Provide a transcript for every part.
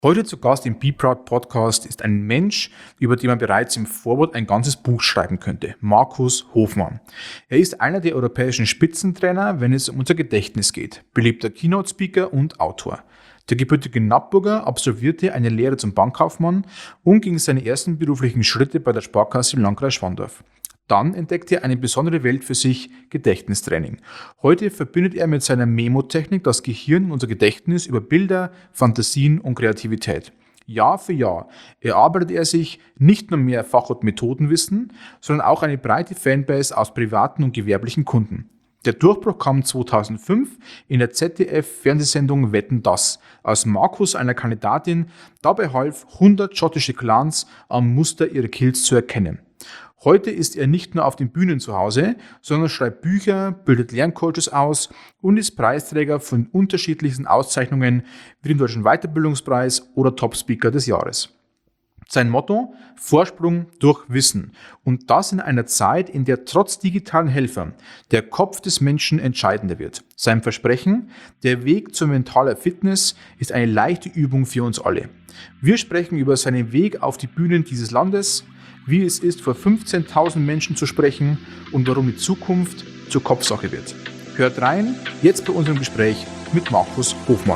Heute zu Gast im Be Proud Podcast ist ein Mensch, über den man bereits im Vorwort ein ganzes Buch schreiben könnte. Markus Hofmann. Er ist einer der europäischen Spitzentrainer, wenn es um unser Gedächtnis geht. Beliebter Keynote-Speaker und Autor. Der gebürtige Nappburger absolvierte eine Lehre zum Bankkaufmann und ging seine ersten beruflichen Schritte bei der Sparkasse im Landkreis Schwandorf. Dann entdeckte er eine besondere Welt für sich, Gedächtnistraining. Heute verbindet er mit seiner Memo-Technik das Gehirn und unser Gedächtnis über Bilder, Fantasien und Kreativität. Jahr für Jahr erarbeitet er sich nicht nur mehr Fach- und Methodenwissen, sondern auch eine breite Fanbase aus privaten und gewerblichen Kunden. Der Durchbruch kam 2005 in der ZDF-Fernsehsendung Wetten, dass, als Markus einer Kandidatin dabei half, 100 schottische Clans am Muster ihrer Kills zu erkennen. Heute ist er nicht nur auf den Bühnen zu Hause, sondern schreibt Bücher, bildet Lerncoaches aus und ist Preisträger von unterschiedlichsten Auszeichnungen wie dem Deutschen Weiterbildungspreis oder Top-Speaker des Jahres. Sein Motto: Vorsprung durch Wissen. Und das in einer Zeit, in der trotz digitalen Helfern der Kopf des Menschen entscheidender wird. Sein Versprechen: Der Weg zur mentaler Fitness ist eine leichte Übung für uns alle. Wir sprechen über seinen Weg auf die Bühnen dieses Landes, wie es ist, vor 15.000 Menschen zu sprechen und warum die Zukunft zur Kopfsache wird. Hört rein, jetzt bei unserem Gespräch mit Markus Hofmann.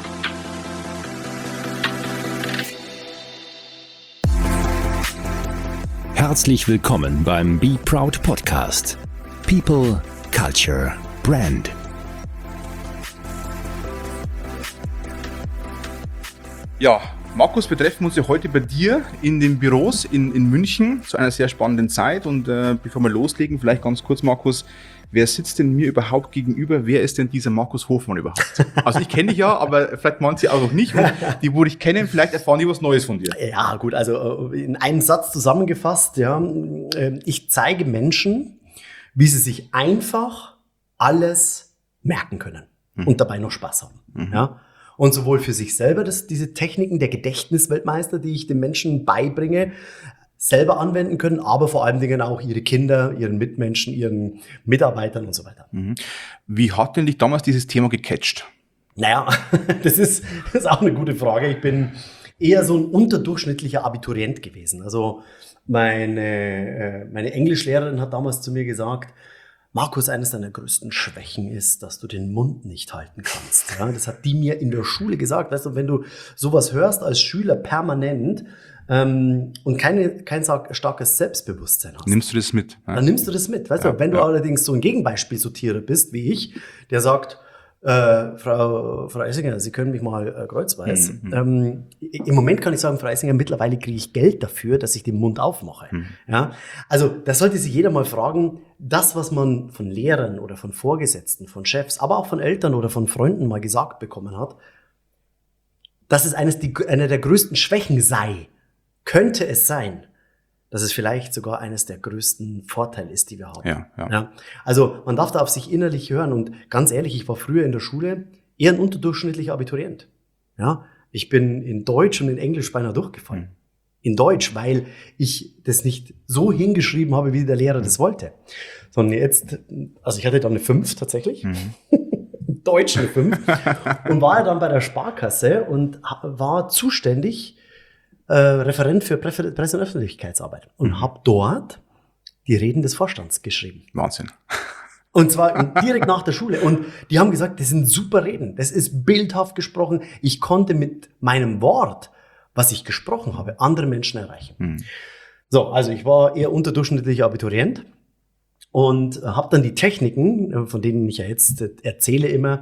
Herzlich willkommen beim Be Proud Podcast. People, Culture, Brand. Ja, Markus, wir treffen uns ja heute bei dir in den Büros in München zu einer sehr spannenden Zeit. Und bevor wir loslegen, vielleicht ganz kurz, Markus, wer sitzt denn mir überhaupt gegenüber? Wer ist denn dieser Markus Hofmann überhaupt? Also ich kenne dich ja, aber vielleicht manche auch noch nicht. Und die, wo dich kennen, vielleicht erfahren die was Neues von dir. Ja, gut, also in einem Satz zusammengefasst, ja, ich zeige Menschen, wie sie sich einfach alles merken können und dabei noch Spaß haben. Ja. Und sowohl für sich selber, diese Techniken der Gedächtnisweltmeister, die ich den Menschen beibringe, selber anwenden können, aber vor allen Dingen auch ihre Kinder, ihren Mitmenschen, ihren Mitarbeitern und so weiter. Wie hat denn dich damals dieses Thema gecatcht? Naja, das ist auch eine gute Frage. Ich bin eher so ein unterdurchschnittlicher Abiturient gewesen. Also meine Englischlehrerin hat damals zu mir gesagt: Markus, eines deiner größten Schwächen ist, dass du den Mund nicht halten kannst. Ja, das hat die mir in der Schule gesagt. Weißt du, wenn du sowas hörst als Schüler permanent und kein starkes Selbstbewusstsein hast, Nimmst du das mit? dann nimmst du das mit. Weißt du, wenn du allerdings so ein Gegenbeispielsortierer bist wie ich, der sagt: Frau Eisinger, Sie können mich mal kreuzweis. Im Moment kann ich sagen, Frau Eisinger, mittlerweile kriege ich Geld dafür, dass ich den Mund aufmache. Ja? Also da sollte sich jeder mal fragen, das, was man von Lehrern oder von Vorgesetzten, von Chefs, aber auch von Eltern oder von Freunden mal gesagt bekommen hat, dass es eine der größten Schwächen sei, könnte es sein, dass es vielleicht sogar eines der größten Vorteile ist, die wir haben. Ja. Also man darf da auf sich innerlich hören. Und ganz ehrlich, ich war früher in der Schule eher ein unterdurchschnittlicher Abiturient. Ja, ich bin in Deutsch und in Englisch beinahe durchgefallen. In Deutsch, weil ich das nicht so hingeschrieben habe, wie der Lehrer das wollte. Sondern jetzt, also ich hatte dann eine 5 tatsächlich. Deutsch eine 5. Und war ja dann bei der Sparkasse und war zuständig Referent für Presse- und Öffentlichkeitsarbeit und habe dort die Reden des Vorstands geschrieben. Wahnsinn. Und zwar direkt nach der Schule. Und die haben gesagt, das sind super Reden. Das ist bildhaft gesprochen. Ich konnte mit meinem Wort, was ich gesprochen habe, andere Menschen erreichen. So, also ich war eher unterdurchschnittlicher Abiturient und habe dann die Techniken, von denen ich ja jetzt erzähle immer,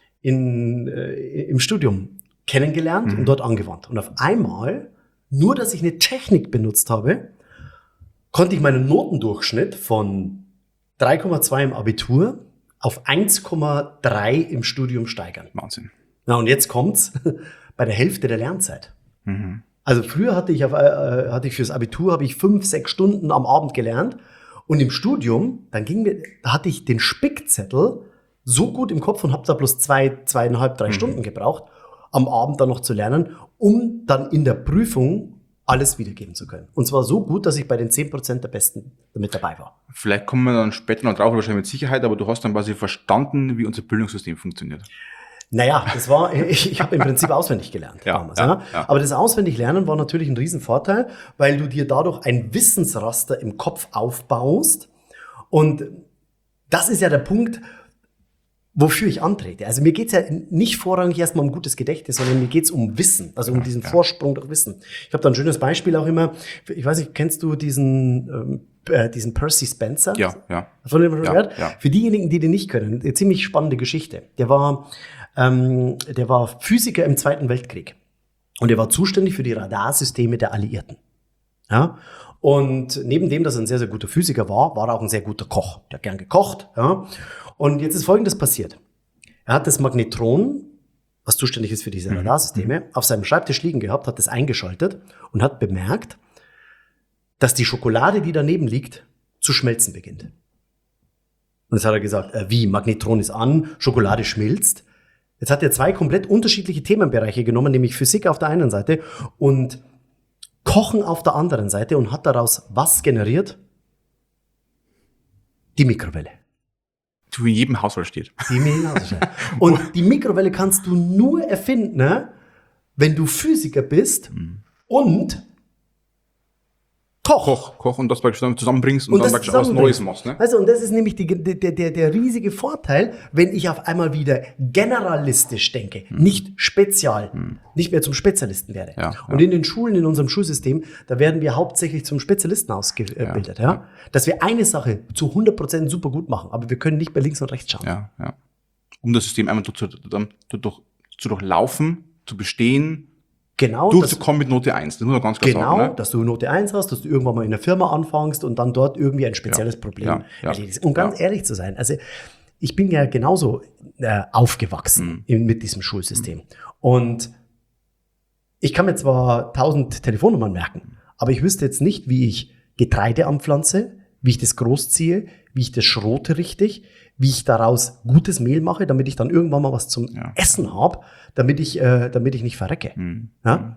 im Studium kennengelernt und dort angewandt. Und auf einmal, nur dass ich eine Technik benutzt habe, konnte ich meinen Notendurchschnitt von 3,2 im Abitur auf 1,3 im Studium steigern. Wahnsinn. Na, und jetzt kommt's bei der Hälfte der Lernzeit. Also früher hatte ich fürs Abitur 5-6 Stunden am Abend gelernt und im Studium, da hatte ich den Spickzettel so gut im Kopf und habe da bloß 2,5, 3 Stunden gebraucht, am Abend dann noch zu lernen, um dann in der Prüfung alles wiedergeben zu können. Und zwar so gut, dass ich bei den 10% der Besten mit dabei war. Vielleicht kommen wir dann später noch drauf, wahrscheinlich mit Sicherheit, aber du hast dann quasi verstanden, wie unser Bildungssystem funktioniert. Naja, ich habe im Prinzip auswendig gelernt damals. Ja. Aber das Auswendiglernen war natürlich ein Riesenvorteil, weil du dir dadurch ein Wissensraster im Kopf aufbaust. Und das ist ja der Punkt, wofür ich antrete. Also mir geht's ja nicht vorrangig erstmal um gutes Gedächtnis, sondern mir geht's um Wissen, also um diesen Vorsprung durch Wissen. Ich habe da ein schönes Beispiel auch immer. Ich weiß nicht, kennst du diesen Percy Spencer? Ja. Hast du den schon gehört? Ja. Für diejenigen, die den nicht kennen, eine ziemlich spannende Geschichte. Der war Physiker im Zweiten Weltkrieg. Und er war zuständig für die Radarsysteme der Alliierten. Ja? Und neben dem, dass er ein sehr, sehr guter Physiker war, war er auch ein sehr guter Koch. Der hat gern gekocht. Ja? Und jetzt ist Folgendes passiert. Er hat das Magnetron, was zuständig ist für diese Radarsysteme, auf seinem Schreibtisch liegen gehabt, hat das eingeschaltet und hat bemerkt, dass die Schokolade, die daneben liegt, zu schmelzen beginnt. Und jetzt hat er gesagt, wie, Magnetron ist an, Schokolade schmilzt. Jetzt hat er 2 komplett unterschiedliche Themenbereiche genommen, nämlich Physik auf der einen Seite und Kochen auf der anderen Seite und hat daraus was generiert? Die Mikrowelle. Die in jedem Haushalt steht. Und die Mikrowelle kannst du nur erfinden, ne, wenn du Physiker bist und Koch und das zusammenbringst und dann was Neues machst. Ne? Also, und das ist nämlich der riesige Vorteil, wenn ich auf einmal wieder generalistisch denke, nicht spezial, nicht mehr zum Spezialisten werde. Ja. Und in den Schulen, in unserem Schulsystem, da werden wir hauptsächlich zum Spezialisten ausgebildet. Ja? Dass wir eine Sache zu 100% super gut machen, aber wir können nicht mehr links und rechts schauen. Ja. Um das System einmal zu durchlaufen, zu bestehen, genau, durchzukommen mit Note 1, das muss man ganz klar sagen. Genau, dass du Note 1 hast, dass du irgendwann mal in einer Firma anfängst und dann dort irgendwie ein spezielles Problem erledigst. Und ganz ehrlich zu sein, also ich bin ja genauso aufgewachsen mit diesem Schulsystem. Und ich kann mir zwar 1000 Telefonnummern merken, aber ich wüsste jetzt nicht, wie ich Getreide anpflanze, wie ich das großziehe, wie ich das schrote richtig, wie ich daraus gutes Mehl mache, damit ich dann irgendwann mal was zum Essen habe, damit ich nicht verrecke. Ja?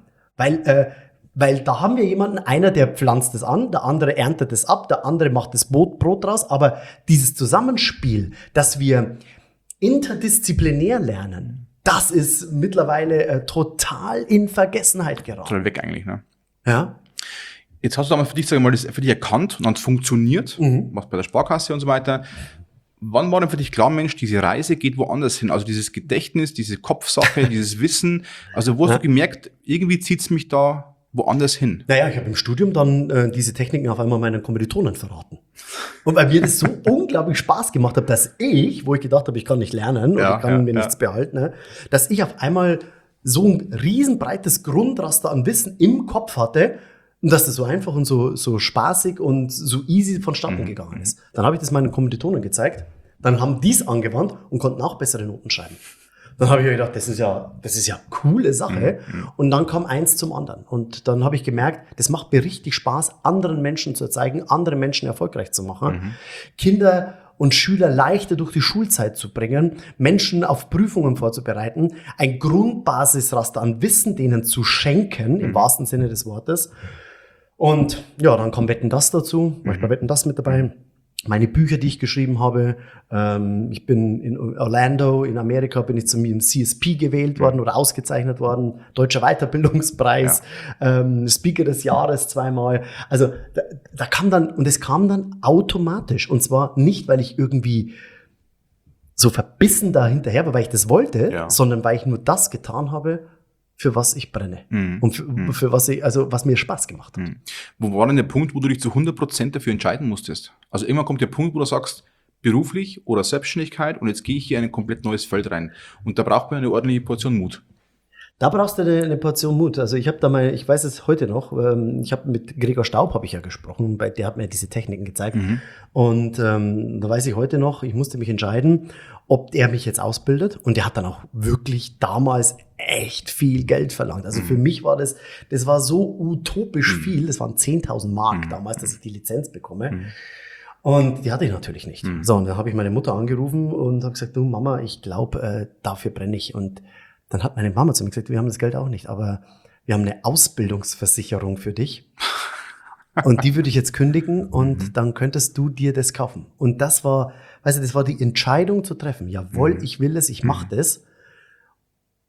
Weil da haben wir jemanden, einer, der pflanzt es an, der andere erntet es ab, der andere macht das Brot draus, aber dieses Zusammenspiel, dass wir interdisziplinär lernen, das ist mittlerweile total in Vergessenheit geraten. Total weg eigentlich, ne? Ja. Jetzt hast du aber für dich, sagen wir mal, das für dich erkannt und dann funktioniert, was bei der Sparkasse und so weiter. Wann war denn für dich klar, Mensch, diese Reise geht woanders hin? Also dieses Gedächtnis, diese Kopfsache, dieses Wissen. Also wo hast du gemerkt, irgendwie zieht's mich da woanders hin? Naja, ich habe im Studium dann diese Techniken auf einmal meinen Kommilitonen verraten. Und weil mir das so unglaublich Spaß gemacht hat, dass ich, wo ich gedacht habe, ich kann nicht lernen und ich kann mir nichts behalten, ne, dass ich auf einmal so ein riesenbreites Grundraster an Wissen im Kopf hatte, und dass das so einfach und so spaßig und so easy vonstatten gegangen ist. Dann habe ich das meinen Kommilitonen gezeigt. Dann haben die es angewandt und konnten auch bessere Noten schreiben. Dann habe ich mir gedacht, das ist ja coole Sache. Und dann kam eins zum anderen. Und dann habe ich gemerkt, das macht mir richtig Spaß, anderen Menschen zu zeigen, andere Menschen erfolgreich zu machen. Kinder und Schüler leichter durch die Schulzeit zu bringen, Menschen auf Prüfungen vorzubereiten, ein Grundbasisraster an Wissen denen zu schenken, im wahrsten Sinne des Wortes. Und ja, dann kam Wetten, das dazu, war ich bei Wetten, das mit dabei. Meine Bücher, die ich geschrieben habe, ich bin in Orlando, in Amerika, bin ich zum CSP gewählt worden oder ausgezeichnet worden, Deutscher Weiterbildungspreis, Speaker des Jahres 2-mal. Also da kam dann, und es kam dann automatisch. Und zwar nicht, weil ich irgendwie so verbissen da hinterher war, weil ich das wollte, sondern weil ich nur das getan habe, für was ich brenne. Und für was mir Spaß gemacht hat. Wo war denn der Punkt, wo du dich zu 100% dafür entscheiden musstest? Also irgendwann kommt der Punkt, wo du sagst, beruflich oder Selbstständigkeit und jetzt gehe ich hier in ein komplett neues Feld rein. Und da braucht man eine ordentliche Portion Mut. Da brauchst du eine Portion Mut. Also ich habe da mal, ich weiß es heute noch, ich habe mit Gregor Staub habe ich ja gesprochen, der hat mir diese Techniken gezeigt. Und da weiß ich heute noch, ich musste mich entscheiden, ob er mich jetzt ausbildet. Und der hat dann auch wirklich damals echt viel Geld verlangt. Also für mich war das war so utopisch viel. Das waren 10.000 Mark damals, dass ich die Lizenz bekomme. Und die hatte ich natürlich nicht. So, und dann habe ich meine Mutter angerufen und habe gesagt, du Mama, ich glaube, dafür brenne ich. Und dann hat meine Mama zu mir gesagt, wir haben das Geld auch nicht, aber wir haben eine Ausbildungsversicherung für dich. Und die würde ich jetzt kündigen und dann könntest du dir das kaufen. Und das war, weißt du, das war die Entscheidung zu treffen. Jawohl, ich will es, ich mache das.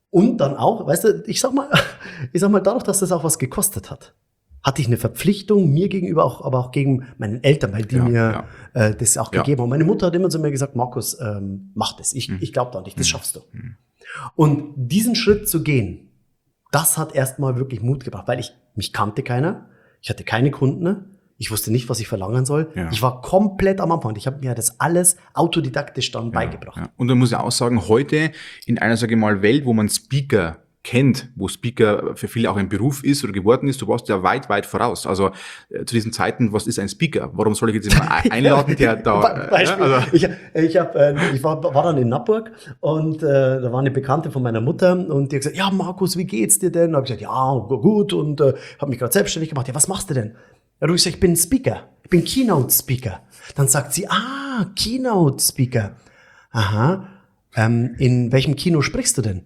Und dann auch, weißt du, ich sag mal, dadurch, dass das auch was gekostet hat, hatte ich eine Verpflichtung mir gegenüber, aber auch gegen meinen Eltern, weil die mir das auch gegeben haben. Meine Mutter hat immer zu mir gesagt, Markus, mach das. Ich glaube da nicht, das schaffst du. Und diesen Schritt zu gehen, das hat erstmal wirklich Mut gebracht, weil mich kannte keiner, ich hatte keine Kunden, ich wusste nicht, was ich verlangen soll. Ja. Ich war komplett am Anfang. Ich habe mir das alles autodidaktisch dann beigebracht. Ja. Und dann muss ich auch sagen, heute in einer, sage ich mal, Welt, wo man Speaker kennt, wo Speaker für viele auch ein Beruf ist oder geworden ist, du warst ja weit, weit voraus. Also zu diesen Zeiten, was ist ein Speaker? Warum soll ich jetzt jemanden einladen, der da... Beispiel, ich war dann in Nappburg und da war eine Bekannte von meiner Mutter und die hat gesagt, ja Markus, wie geht's dir denn? Da habe ich gesagt, ja gut und habe mich gerade selbstständig gemacht. Ja, was machst du denn? Ja, du sagst, ich bin Speaker, ich bin Keynote-Speaker. Dann sagt sie, Keynote-Speaker. Aha, in welchem Kino sprichst du denn?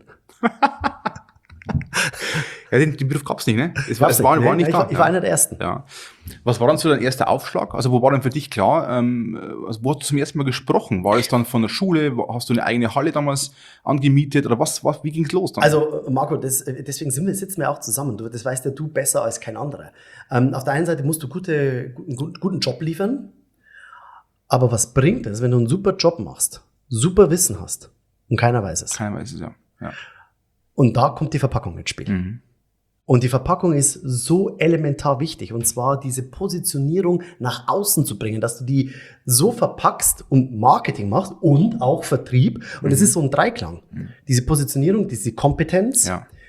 Ja, den Beruf gab's nicht, ne? Es war nicht da. Ich war einer der Ersten. Ja. Was war dann so dein erster Aufschlag? Also wo war denn für dich klar, wo hast du zum ersten Mal gesprochen? War es dann von der Schule? Hast du eine eigene Halle damals angemietet? Oder wie ging's los dann? Also Marco, deswegen sitzen wir auch zusammen. Das weißt ja du besser als kein anderer. Auf der einen Seite musst du einen guten Job liefern. Aber was bringt es, wenn du einen super Job machst, super Wissen hast und keiner weiß es? Keiner weiß es, ja. Und da kommt die Verpackung ins Spiel. Mhm. Und die Verpackung ist so elementar wichtig. Und zwar diese Positionierung nach außen zu bringen, dass du die so verpackst und Marketing machst und auch Vertrieb. Und es ist so ein Dreiklang. Mhm. Diese Positionierung, diese Kompetenz,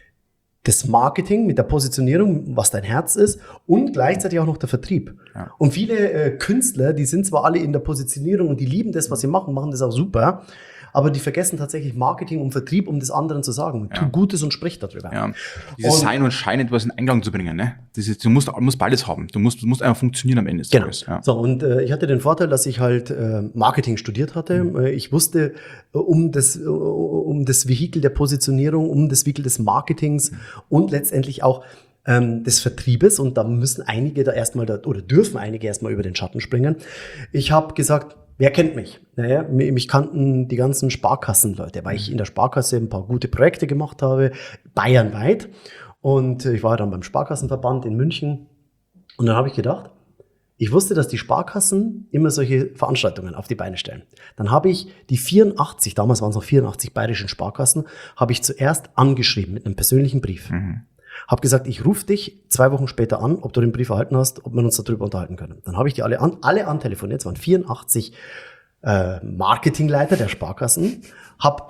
das Marketing mit der Positionierung, was dein Herz ist und gleichzeitig auch noch der Vertrieb. Ja. Und viele Künstler, die sind zwar alle in der Positionierung und die lieben das, was sie machen das auch super. Aber die vergessen tatsächlich Marketing und Vertrieb, um das anderen zu sagen. Tu Gutes und sprich darüber. Ja. Dieses Sein und Schein etwas in Einklang zu bringen, ne? Du musst beides haben. Du musst einfach funktionieren am Ende des Tages. Ja. So, und ich hatte den Vorteil, dass ich halt Marketing studiert hatte. Mhm. Ich wusste um das Vehikel der Positionierung, um das Vehikel des Marketings und letztendlich auch des Vertriebes. Und da müssen einige dürfen einige erstmal über den Schatten springen. Ich habe gesagt, wer kennt mich? Naja, mich kannten die ganzen Sparkassenleute, weil ich in der Sparkasse ein paar gute Projekte gemacht habe, bayernweit. Und ich war dann beim Sparkassenverband in München. Und dann habe ich gedacht, ich wusste, dass die Sparkassen immer solche Veranstaltungen auf die Beine stellen. Dann habe ich die 84, damals waren es noch 84 bayerischen Sparkassen, habe ich zuerst angeschrieben mit einem persönlichen Brief. Mhm. Habe gesagt, ich rufe dich 2 Wochen später an, ob du den Brief erhalten hast, ob wir uns darüber unterhalten können. Dann habe ich die alle antelefoniert, es waren 84 Marketingleiter der Sparkassen, hab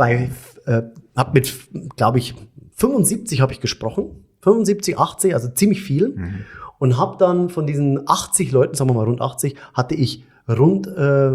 mit, glaube ich, 75 habe ich gesprochen, 75, 80, also ziemlich viel. Mhm. Und habe dann von diesen 80 Leuten, sagen wir mal rund 80, hatte ich rund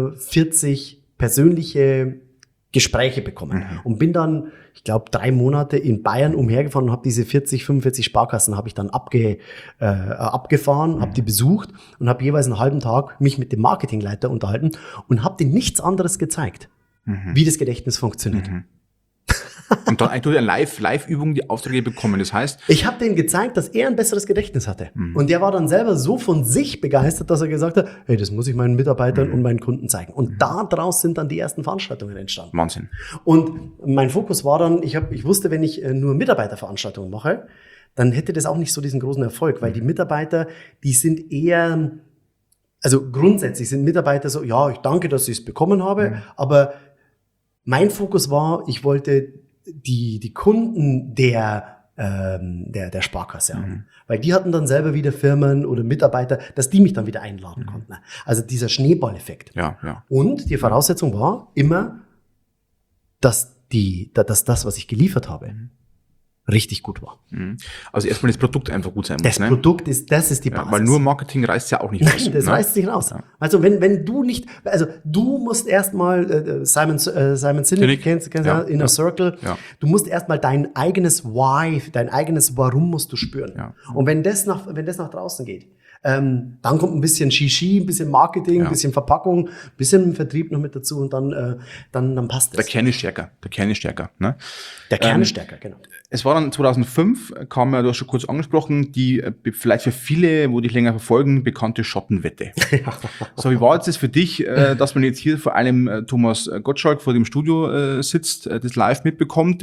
40 persönliche Gespräche bekommen. Mhm. Und bin dann, ich glaube, 3 Monate in Bayern umhergefahren und habe diese 40, 45 Sparkassen habe ich dann abgefahren, habe die besucht und habe jeweils einen halben Tag mich mit dem Marketingleiter unterhalten und habe denen nichts anderes gezeigt, wie das Gedächtnis funktioniert. Mhm. Und dann eigentlich eine Live-Übung die Aufträge bekommen. Das heißt, ich habe denen gezeigt, dass er ein besseres Gedächtnis hatte. Mhm. Und der war dann selber so von sich begeistert, dass er gesagt hat, hey, das muss ich meinen Mitarbeitern und meinen Kunden zeigen. Und daraus sind dann die ersten Veranstaltungen entstanden. Wahnsinn. Und mein Fokus war dann, ich wusste, wenn ich nur Mitarbeiterveranstaltungen mache, dann hätte das auch nicht so diesen großen Erfolg, weil die Mitarbeiter, die sind eher, also grundsätzlich sind Mitarbeiter so, ja, ich danke, dass ich es bekommen habe, aber mein Fokus war, ich wollte die Kunden der Sparkasse haben. Weil die hatten dann selber wieder Firmen oder Mitarbeiter, dass die mich dann wieder einladen konnten. Also dieser Schneeballeffekt. Ja. Und die Voraussetzung war immer, dass das, was ich geliefert habe, richtig gut war. Also erstmal das Produkt einfach gut sein muss. Das Produkt ist die Basis. Weil nur Marketing reißt ja auch nicht raus. Nein, das reißt nicht raus. Ja. Also wenn du nicht, also du musst erstmal Simon Sinek, kennst du Inner Circle, du musst erstmal dein eigenes Why, dein eigenes Warum musst du spüren. Ja. Und wenn das nach draußen geht, dann kommt ein bisschen Shishi, ein bisschen Marketing, ein bisschen Verpackung, ein bisschen Vertrieb noch mit dazu und dann passt es. Der Kern ist stärker. Ne? Der Kern ist stärker, genau. Es war dann 2005, kam ja, du hast schon kurz angesprochen, die vielleicht für viele, wo dich länger verfolgen, bekannte Schottenwette. So, wie war jetzt das für dich, dass man jetzt hier vor allem Thomas Gottschalk vor dem Studio sitzt, das live mitbekommt?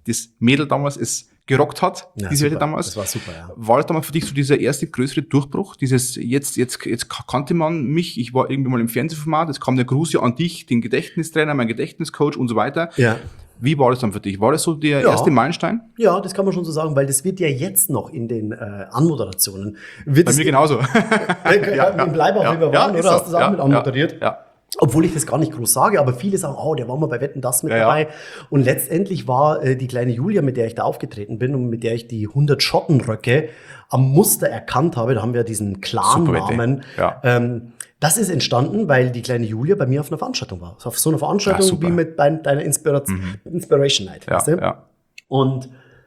das Mädel damals es gerockt hat, Ja, diese Wette super. damals. Das war super, ja. War das damals für dich so dieser erste größere Durchbruch? Dieses, jetzt kannte man mich, ich war irgendwie mal im Fernsehformat, jetzt kam der Gruß ja an dich, den Gedächtnistrainer, mein Gedächtniscoach und so weiter. Ja. Wie war das dann für dich? War das so der Ja. erste Meilenstein? Ja, das kann man schon so sagen, weil das wird ja jetzt noch in den Anmoderationen. Wird Bei es mir genauso. Im Bleibach, wie wir waren, ist oder? so. Hast du das auch mit anmoderiert? Ja. Obwohl ich das gar nicht groß sage, aber viele sagen, oh, der war mal bei Wetten, das mit Ja, ja. dabei. Und letztendlich war die kleine Julia, mit der ich da aufgetreten bin und mit der ich die 100 Schottenröcke am Muster erkannt habe, da haben wir diesen Clan-Namen. Super Wette. Das ist entstanden, weil die kleine Julia bei mir auf einer Veranstaltung war. Auf so einer Veranstaltung super. wie mit deiner Inspiration Night. Ja, weißt du? ja. Und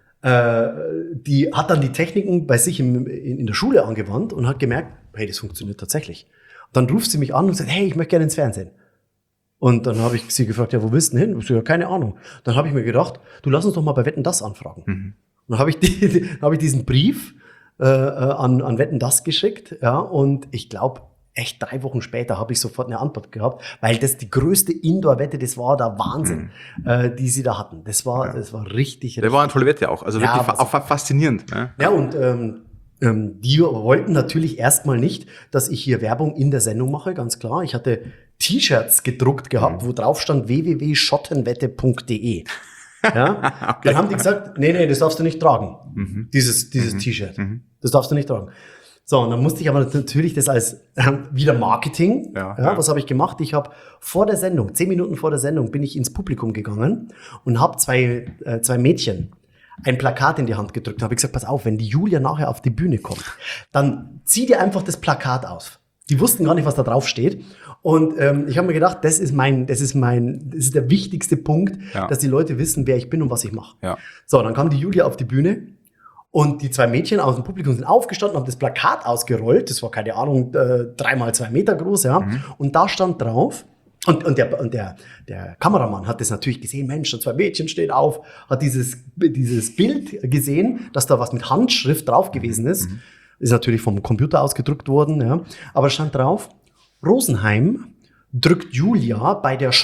die hat dann die Techniken bei sich in der Schule angewandt und hat gemerkt, hey, das funktioniert tatsächlich. Dann ruft sie mich an und sagt, hey, ich möchte gerne ins Fernsehen. Und dann habe ich sie gefragt, ja, wo willst du denn hin? Ich so, ja, keine Ahnung. Dann habe ich mir gedacht, du lass uns doch mal bei Wetten, das anfragen. Und dann habe ich diesen Brief an Wetten, das geschickt. Ja, und ich glaube, echt 3 Wochen später habe ich sofort eine Antwort gehabt, weil das die größte Indoor-Wette, das war der Wahnsinn, die sie da hatten. Das war richtig. Der war eine tolle Wette auch. Also Ja, wirklich auch faszinierend. Ne? Ja, und die wollten natürlich erstmal nicht, dass ich hier Werbung in der Sendung mache, ganz klar. Ich hatte T-Shirts gedruckt gehabt, wo drauf stand www.schottenwette.de. Ja? Dann haben die gesagt, nee, das darfst du nicht tragen, dieses T-Shirt. Das darfst du nicht tragen. So, und dann musste ich aber natürlich das als wieder Marketing. Ja. Was habe ich gemacht? Ich habe vor der Sendung, 10 Minuten vor der Sendung, bin ich ins Publikum gegangen und habe zwei Mädchen ein Plakat in die Hand gedrückt und habe gesagt, pass auf, wenn die Julia nachher auf die Bühne kommt, dann zieh dir einfach das Plakat auf. Die wussten gar nicht, was da drauf steht. Und ich habe mir gedacht, das ist der wichtigste Punkt, dass die Leute wissen, wer ich bin und was ich mache. Ja. So, dann kam die Julia auf die Bühne und die 2 Mädchen aus dem Publikum sind aufgestanden, haben das Plakat ausgerollt. Das war, keine Ahnung, 3 mal 2 Meter groß, ja. Und da stand drauf, und der Kameramann hat das natürlich gesehen, Mensch, da 2 Mädchen stehen auf, hat dieses Bild gesehen, dass da was mit Handschrift drauf gewesen ist. Ist natürlich vom Computer ausgedruckt worden, ja. Aber es stand drauf, Rosenheim drückt Julia bei der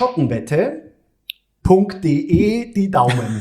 Schottenwette.de die Daumen.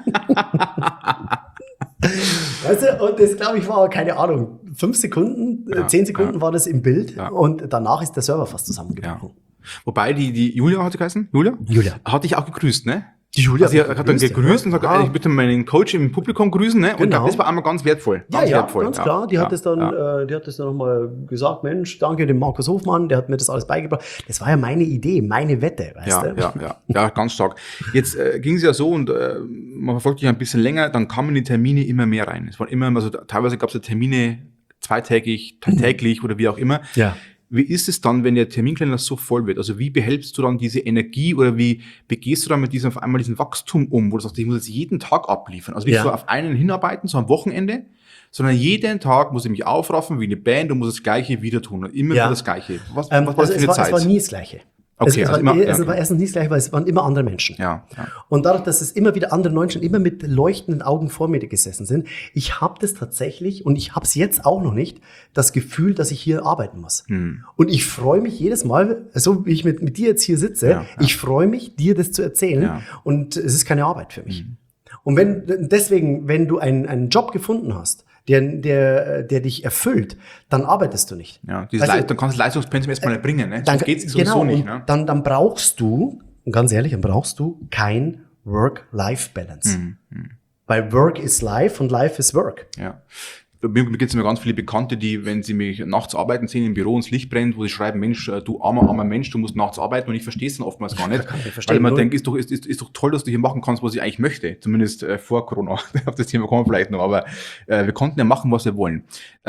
Weißt du, und das, glaube ich, war, keine Ahnung, 5 Sekunden, 10 Sekunden war das im Bild und danach ist der Server fast zusammengebrochen. Ja. Wobei die Julia hat sie geheißen? Julia? Julia. Hat dich auch gegrüßt, ne? Die Julia Also, hat dann gegrüßt und sagt, ich bitte meinen Coach im Publikum grüßen, ne? Und Genau. das war einmal ganz wertvoll. Ganz wertvoll. klar. Die hat das dann nochmal gesagt, Mensch, danke dem Markus Hofmann, der hat mir das alles beigebracht. Das war ja meine Idee, meine Wette, weißt du? Ja, ganz stark. Jetzt ging es ja so und man verfolgt dich ein bisschen länger, dann kamen die Termine immer mehr rein. Es waren immer, also teilweise gab es ja Termine zweitägig, täglich oder wie auch immer. Ja. Wie ist es dann, wenn der Terminkalender so voll wird? Also wie behältst du dann diese Energie oder wie gehst du dann mit diesem auf einmal diesen Wachstum um, wo du sagst, ich muss jetzt jeden Tag abliefern? Also nicht so auf einen hinarbeiten, so am Wochenende, sondern jeden Tag muss ich mich aufraffen wie eine Band und muss das Gleiche wieder tun und immer wieder das Gleiche. Was war das für eine Zeit? Es war nie das Gleiche. Okay, es war erstens nie das Gleiche, weil es waren immer andere Menschen. Ja. Und dadurch, dass es immer wieder andere Menschen immer mit leuchtenden Augen vor mir gesessen sind, ich habe das tatsächlich, und ich habe es jetzt auch noch nicht, das Gefühl, dass ich hier arbeiten muss. Und ich freue mich jedes Mal, so wie ich mit dir jetzt hier sitze, ich freue mich, dir das zu erzählen. Ja. Und es ist keine Arbeit für mich. Und wenn du einen Job gefunden hast, der dich erfüllt, dann arbeitest du nicht. Ja, dann kannst du das Leistungspensum erstmal nicht bringen, ne? Dann geht's sowieso nicht, ne? Dann brauchst du, ganz ehrlich, kein Work-Life-Balance. Weil Work is Life und Life is Work. Ja. Mir gibt es immer ganz viele Bekannte, die, wenn sie mich nachts arbeiten sehen, im Büro und das Licht brennt, wo sie schreiben, Mensch, du armer Mensch, du musst nachts arbeiten, und ich verstehe es dann oftmals gar nicht. Weil man denkt, ist doch toll, dass du hier machen kannst, was ich eigentlich möchte. Zumindest vor Corona. Auf das Thema kommen wir vielleicht noch, aber wir konnten ja machen, was wir wollen.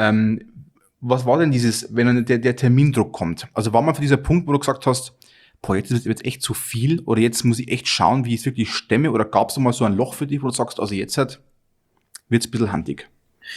Was war denn wenn dann der Termindruck kommt? Also war man für dieser Punkt, wo du gesagt hast, boah, jetzt wird es echt zu viel, oder jetzt muss ich echt schauen, wie ich es wirklich stemme, oder gab es mal so ein Loch für dich, wo du sagst, also jetzt wird es ein bisschen handig?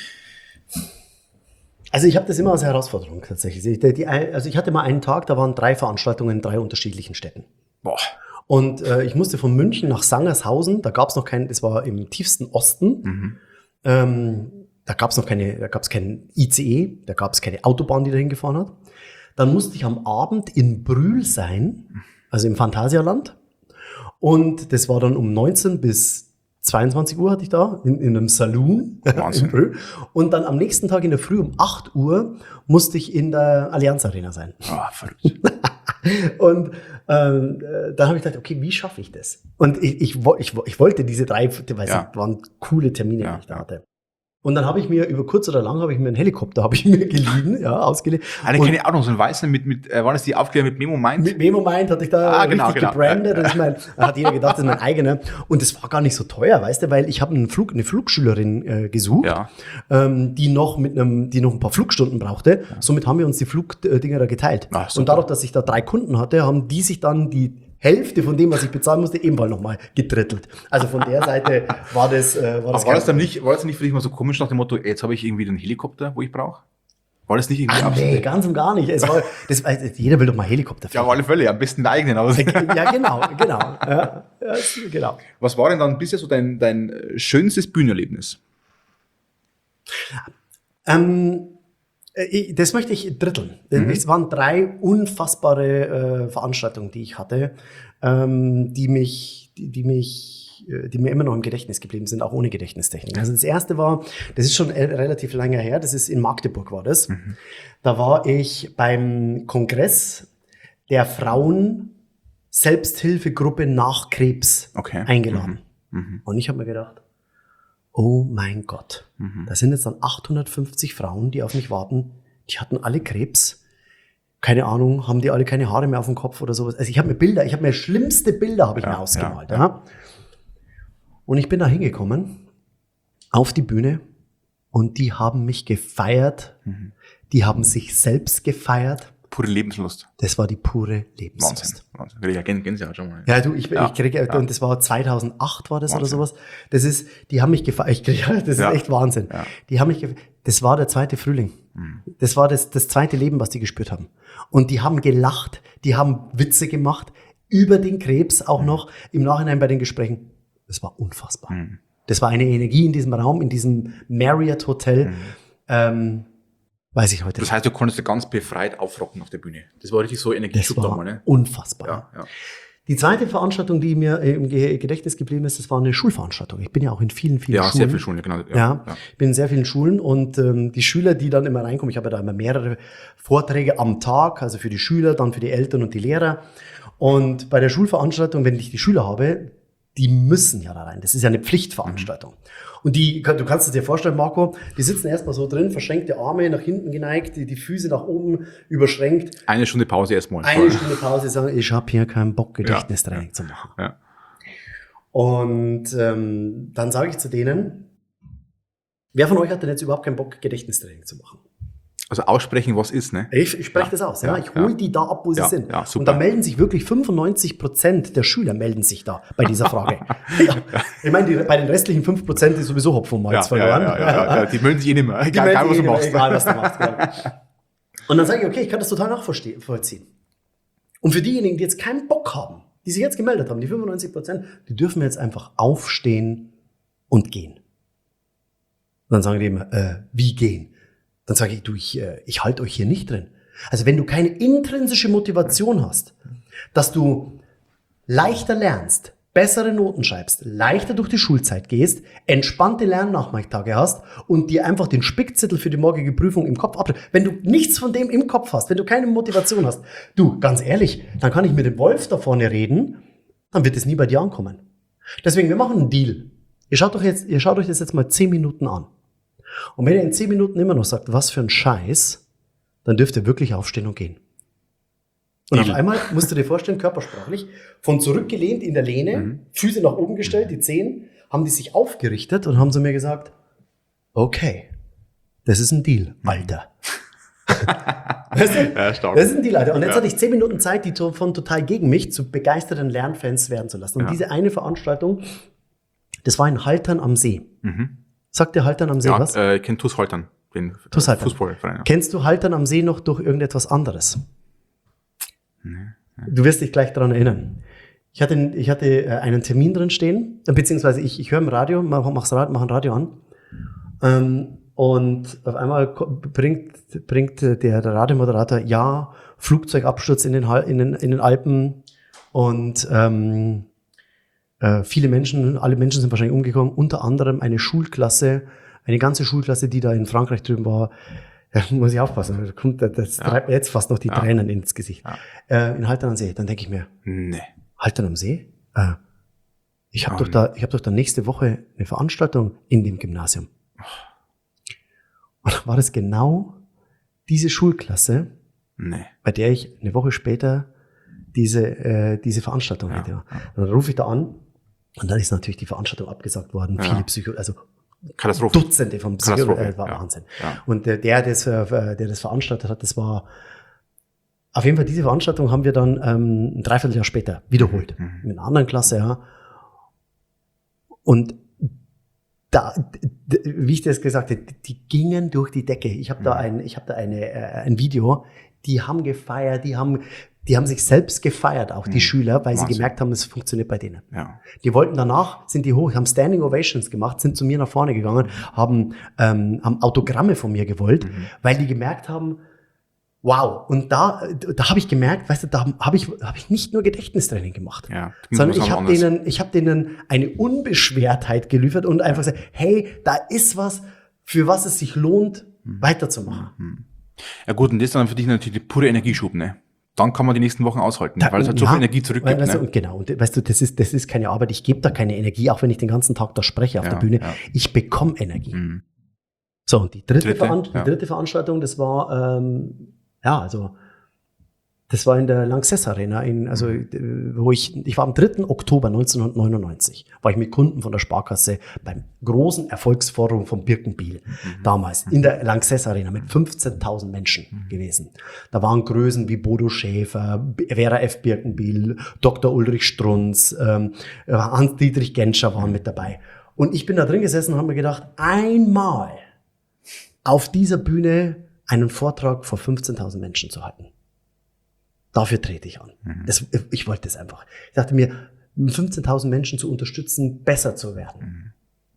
Also ich habe das immer als Herausforderung tatsächlich. Ich hatte mal einen Tag, da waren 3 Veranstaltungen in 3 unterschiedlichen Städten. Boah. Und ich musste von München nach Sangershausen, da gab es noch das war im tiefsten Osten. Da gab es keinen ICE, da gab es keine Autobahn, die dahin gefahren hat. Dann musste ich am Abend in Brühl sein, also im Phantasialand. Und das war dann um 19 bis 22 Uhr hatte ich da, in einem Saloon in Brühl. Und dann am nächsten Tag in der Früh um 8 Uhr musste ich in der Allianz Arena sein. Verrückt. Und dann habe ich gedacht, okay, wie schaffe ich das? Und ich wollte diese 3, weil es waren coole Termine, die ich da hatte. Und dann habe ich mir über kurz oder lang einen Helikopter geliehen, ausgeliehen. Eine kenne ich auch noch, so ein weißen war das die Aufkleber mit Memo Mind? Mit Memo Mind hatte ich da richtig gebrandet. Ja. Da hat jeder gedacht, das ist mein eigener. Und das war gar nicht so teuer, weißt du, weil ich habe eine Flugschülerin gesucht, die noch ein paar Flugstunden brauchte. Ja. Somit haben wir uns die Flugdinger da geteilt. Und dadurch, dass ich da 3 Kunden hatte, haben die sich dann die Hälfte von dem, was ich bezahlen musste, ebenfalls nochmal gedrittelt. Also von der Seite war das. War das dann nicht für dich mal so komisch nach dem Motto, jetzt habe ich irgendwie den Helikopter, wo ich brauche? War das nicht irgendwie Nee, ganz und gar nicht. Jeder will doch mal Helikopter fliegen. Ja, auf alle Fälle, am besten den eigenen. Ja, genau. Ja, genau. Was war denn dann bisher so dein schönstes Bühnenerlebnis? Das möchte ich dritteln. Es waren 3 unfassbare Veranstaltungen, die ich hatte, die mir immer noch im Gedächtnis geblieben sind, auch ohne Gedächtnistechnik. Also das erste war, das ist schon relativ lange her, das ist in Magdeburg war das. Da war ich beim Kongress der Frauen-Selbsthilfegruppe nach Krebs eingeladen. Und ich habe mir gedacht, oh mein Gott, da sind jetzt dann 850 Frauen, die auf mich warten. Die hatten alle Krebs. Keine Ahnung, haben die alle keine Haare mehr auf dem Kopf oder sowas. Also ich habe mir schlimmste Bilder habe ich mir ausgemalt. Ja. Und ich bin da hingekommen, auf die Bühne, und die haben mich gefeiert. Die haben sich selbst gefeiert. Pure Lebenslust. Das war die pure Lebenslust. Wahnsinn. Ich Gänsehaut schon mal. Ja, ich kriege, und das war 2008 war das Wahnsinn. Oder sowas. Die haben mich gefeiert. Das ist echt Wahnsinn. Ja. Die haben mich das war der zweite Frühling. Das war das zweite Leben, was die gespürt haben. Und die haben gelacht, die haben Witze gemacht, über den Krebs auch noch, im Nachhinein bei den Gesprächen. Das war unfassbar. Das war eine Energie in diesem Raum, in diesem Marriott Hotel, weiß ich heute nicht. Das heißt, du konntest ganz befreit aufrocken auf der Bühne. Das war richtig so Energieschub da mal, ne? Unfassbar. Ja. Die zweite Veranstaltung, die mir im Gedächtnis geblieben ist, das war eine Schulveranstaltung. Ich bin ja auch in vielen Schulen. Ja, sehr viele Schulen, genau. Ja, ich bin in sehr vielen Schulen, und die Schüler, die dann immer reinkommen, ich habe ja da immer mehrere Vorträge am Tag, also für die Schüler, dann für die Eltern und die Lehrer. Und bei der Schulveranstaltung, wenn ich die Schüler habe, die müssen ja da rein. Das ist ja eine Pflichtveranstaltung. Und du kannst es dir vorstellen, Marco, die sitzen erstmal so drin, verschränkte Arme nach hinten geneigt, die Füße nach oben überschränkt. 1 Stunde Pause erstmal. 1 Stunde Pause, sagen, ich habe hier keinen Bock, Gedächtnistraining zu machen. Ja. Und dann sage ich zu denen, wer von euch hat denn jetzt überhaupt keinen Bock, Gedächtnistraining zu machen? Also aussprechen, was ist, ne? Ich spreche das aus, ja. Ich hole die da ab, wo sie sind. Ja, und da melden sich wirklich 95% der Schüler melden sich da bei dieser Frage. Ich meine, bei den restlichen 5% ist sowieso Hopfen und Malz verloren. Ja. Die melden sich eh nicht mehr. Egal, was du machst. Egal, was du machst. Genau. Und dann sage ich, okay, ich kann das total nachvollziehen. Und für diejenigen, die jetzt keinen Bock haben, die sich jetzt gemeldet haben, die 95%, die dürfen jetzt einfach aufstehen und gehen. Und dann sagen die immer, wie gehen? Dann sage ich, ich halte euch hier nicht drin. Also wenn du keine intrinsische Motivation hast, dass du leichter lernst, bessere Noten schreibst, leichter durch die Schulzeit gehst, entspannte Lernnachmittage hast und dir einfach den Spickzettel für die morgige Prüfung im Kopf abschreibst, wenn du nichts von dem im Kopf hast, wenn du keine Motivation hast, du, ganz ehrlich, dann kann ich mit dem Wolf da vorne reden, dann wird es nie bei dir ankommen. Deswegen, wir machen einen Deal. Ihr schaut euch das jetzt mal 10 Minuten an. Und wenn ihr in 10 Minuten immer noch sagt, was für ein Scheiß, dann dürft ihr wirklich aufstehen und gehen. Und auf einmal musst du dir vorstellen, körpersprachlich, von zurückgelehnt in der Lehne, Füße nach oben gestellt, die Zehen, haben die sich aufgerichtet und haben zu mir gesagt, okay, das ist ein Deal, Alter. Weißt du? Ja, stark. Das ist ein Deal, Alter. Und jetzt hatte ich 10 Minuten Zeit, die von total gegen mich zu begeisterten Lernfans werden zu lassen. Und diese eine Veranstaltung, das war in Haltern am See. Sagt dir Haltern am See was? Ich kenne TuS Haltern, den Fußballverein. Ja. Kennst du Haltern am See noch durch irgendetwas anderes? Nee. Du wirst dich gleich daran erinnern. Ich hatte einen Termin drin stehen, beziehungsweise ich höre im Radio, mach ein Radio an, und auf einmal bringt der Radiomoderator, Flugzeugabsturz in den Alpen, und Viele Menschen, alle Menschen sind wahrscheinlich umgekommen, unter anderem eine ganze Schulklasse, die da in Frankreich drüben war. Ja, muss ich aufpassen, das treibt mir jetzt fast noch die Tränen ins Gesicht. Ja. In Haltern am See, dann denke ich mir, Haltern am See? Ich habe doch da nächste Woche eine Veranstaltung in dem Gymnasium. Und dann war das genau diese Schulklasse, bei der ich eine Woche später diese Veranstaltung hatte. Ja. Dann rufe ich da an und dann ist natürlich die Veranstaltung abgesagt worden. Viele Katastrophe. Dutzende von Psychologen, war Wahnsinn. Ja. Und der das veranstaltet hat, das war auf jeden Fall, diese Veranstaltung haben wir dann ein Dreivierteljahr später wiederholt. Mit einer anderen Klasse, ja. Und da, wie ich das gesagt habe, die gingen durch die Decke. Ich habe da ein Video, die haben gefeiert, die haben sich selbst gefeiert, auch die Schüler, weil sie gemerkt haben, es funktioniert bei denen. Ja. Die wollten danach, sind die hoch, haben Standing Ovations gemacht, sind zu mir nach vorne gegangen, haben Autogramme von mir gewollt, weil die gemerkt haben, wow. Und da habe ich gemerkt, weißt du, da habe ich nicht nur Gedächtnistraining gemacht, sondern ich habe denen eine Unbeschwertheit geliefert und einfach gesagt, hey, da ist was, für was es sich lohnt, weiterzumachen. Ja gut, und das ist dann für dich natürlich die pure Energieschub, ne? Dann kann man die nächsten Wochen aushalten, weil es halt so viel Energie zurückgibt. Genau, und weißt du, das ist keine Arbeit, ich gebe da keine Energie, auch wenn ich den ganzen Tag da spreche auf der Bühne. Ja. Ich bekomme Energie. So, und die dritte Veranstaltung, das war, das war in der Lanxess Arena, wo ich war am 3. Oktober 1999, war ich mit Kunden von der Sparkasse beim großen Erfolgsforum von Birkenbiel, damals in der Lanxess Arena mit 15.000 Menschen gewesen. Da waren Größen wie Bodo Schäfer, Vera F. Birkenbiel, Dr. Ulrich Strunz, Hans-Dietrich Genscher waren mit dabei. Und ich bin da drin gesessen und habe mir gedacht, einmal auf dieser Bühne einen Vortrag vor 15.000 Menschen zu halten. Dafür trete ich an. Ich wollte es einfach. Ich dachte mir, 15.000 Menschen zu unterstützen, besser zu werden.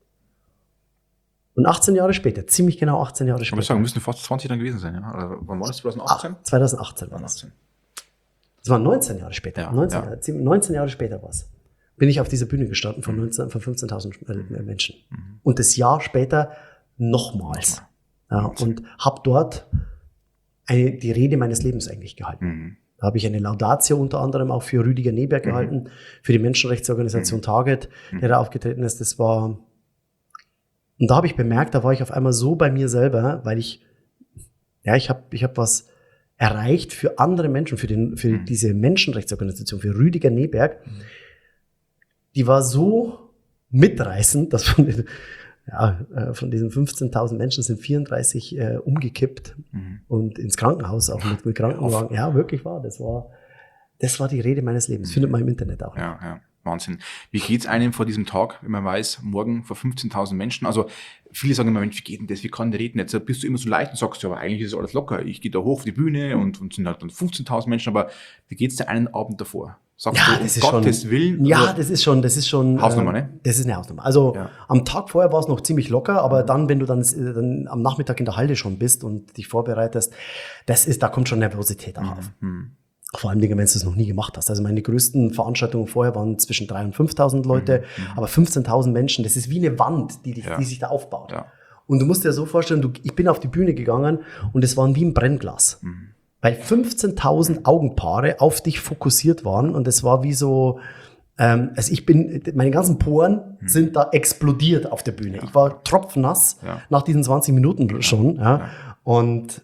Und 18 Jahre später, ziemlich genau 18 Jahre später. Ich muss sagen, müssen fast 20 dann gewesen sein, ja? Oder wann war das? 2018? 2018 war das. Das war 19 Jahre später. 19 Jahre später war es. Bin ich auf dieser Bühne gestanden von 15.000 Menschen. Und das Jahr später nochmals. Ja, und habe dort die Rede meines Lebens eigentlich gehalten. Da habe ich eine Laudatio unter anderem auch für Rüdiger Neberg gehalten, für die Menschenrechtsorganisation Target, der da aufgetreten ist. Und da habe ich bemerkt, da war ich auf einmal so bei mir selber, weil ich habe was erreicht für andere Menschen, für diese Menschenrechtsorganisation, für Rüdiger Neberg. Die war so mitreißend, dass von diesen 15.000 Menschen sind 34 umgekippt und ins Krankenhaus, auch mit Krankenwagen. Ja, wirklich wahr. Das war die Rede meines Lebens. Findet man im Internet auch. Ja, Wahnsinn. Wie geht's einem vor diesem Tag, wenn man weiß, morgen vor 15.000 Menschen? Also viele sagen immer, Mensch, wie geht denn das? Wie kann der reden? Jetzt bist du immer so leicht und sagst, ja, aber eigentlich ist alles locker. Ich gehe da hoch auf die Bühne und sind halt dann 15.000 Menschen. Aber wie geht's dir einen Abend davor? Sagst du, um Gottes Willen? Ja, das ist schon Hausnummer, ne? Das ist eine Hausnummer. Also am Tag vorher war es noch ziemlich locker, aber dann, wenn du dann am Nachmittag in der Halle schon bist und dich vorbereitest, da kommt schon Nervosität auch auf. Vor allem, wenn du es noch nie gemacht hast. Also meine größten Veranstaltungen vorher waren zwischen 3.000 und 5.000 Leute, aber 15.000 Menschen, das ist wie eine Wand, die sich da aufbaut. Ja. Und du musst dir so vorstellen, ich bin auf die Bühne gegangen und es waren wie ein Brennglas. Weil 15.000 Augenpaare auf dich fokussiert waren und es war wie so, meine ganzen Poren sind da explodiert auf der Bühne. Ich war tropfnass nach diesen 20 Minuten schon. Ja. Und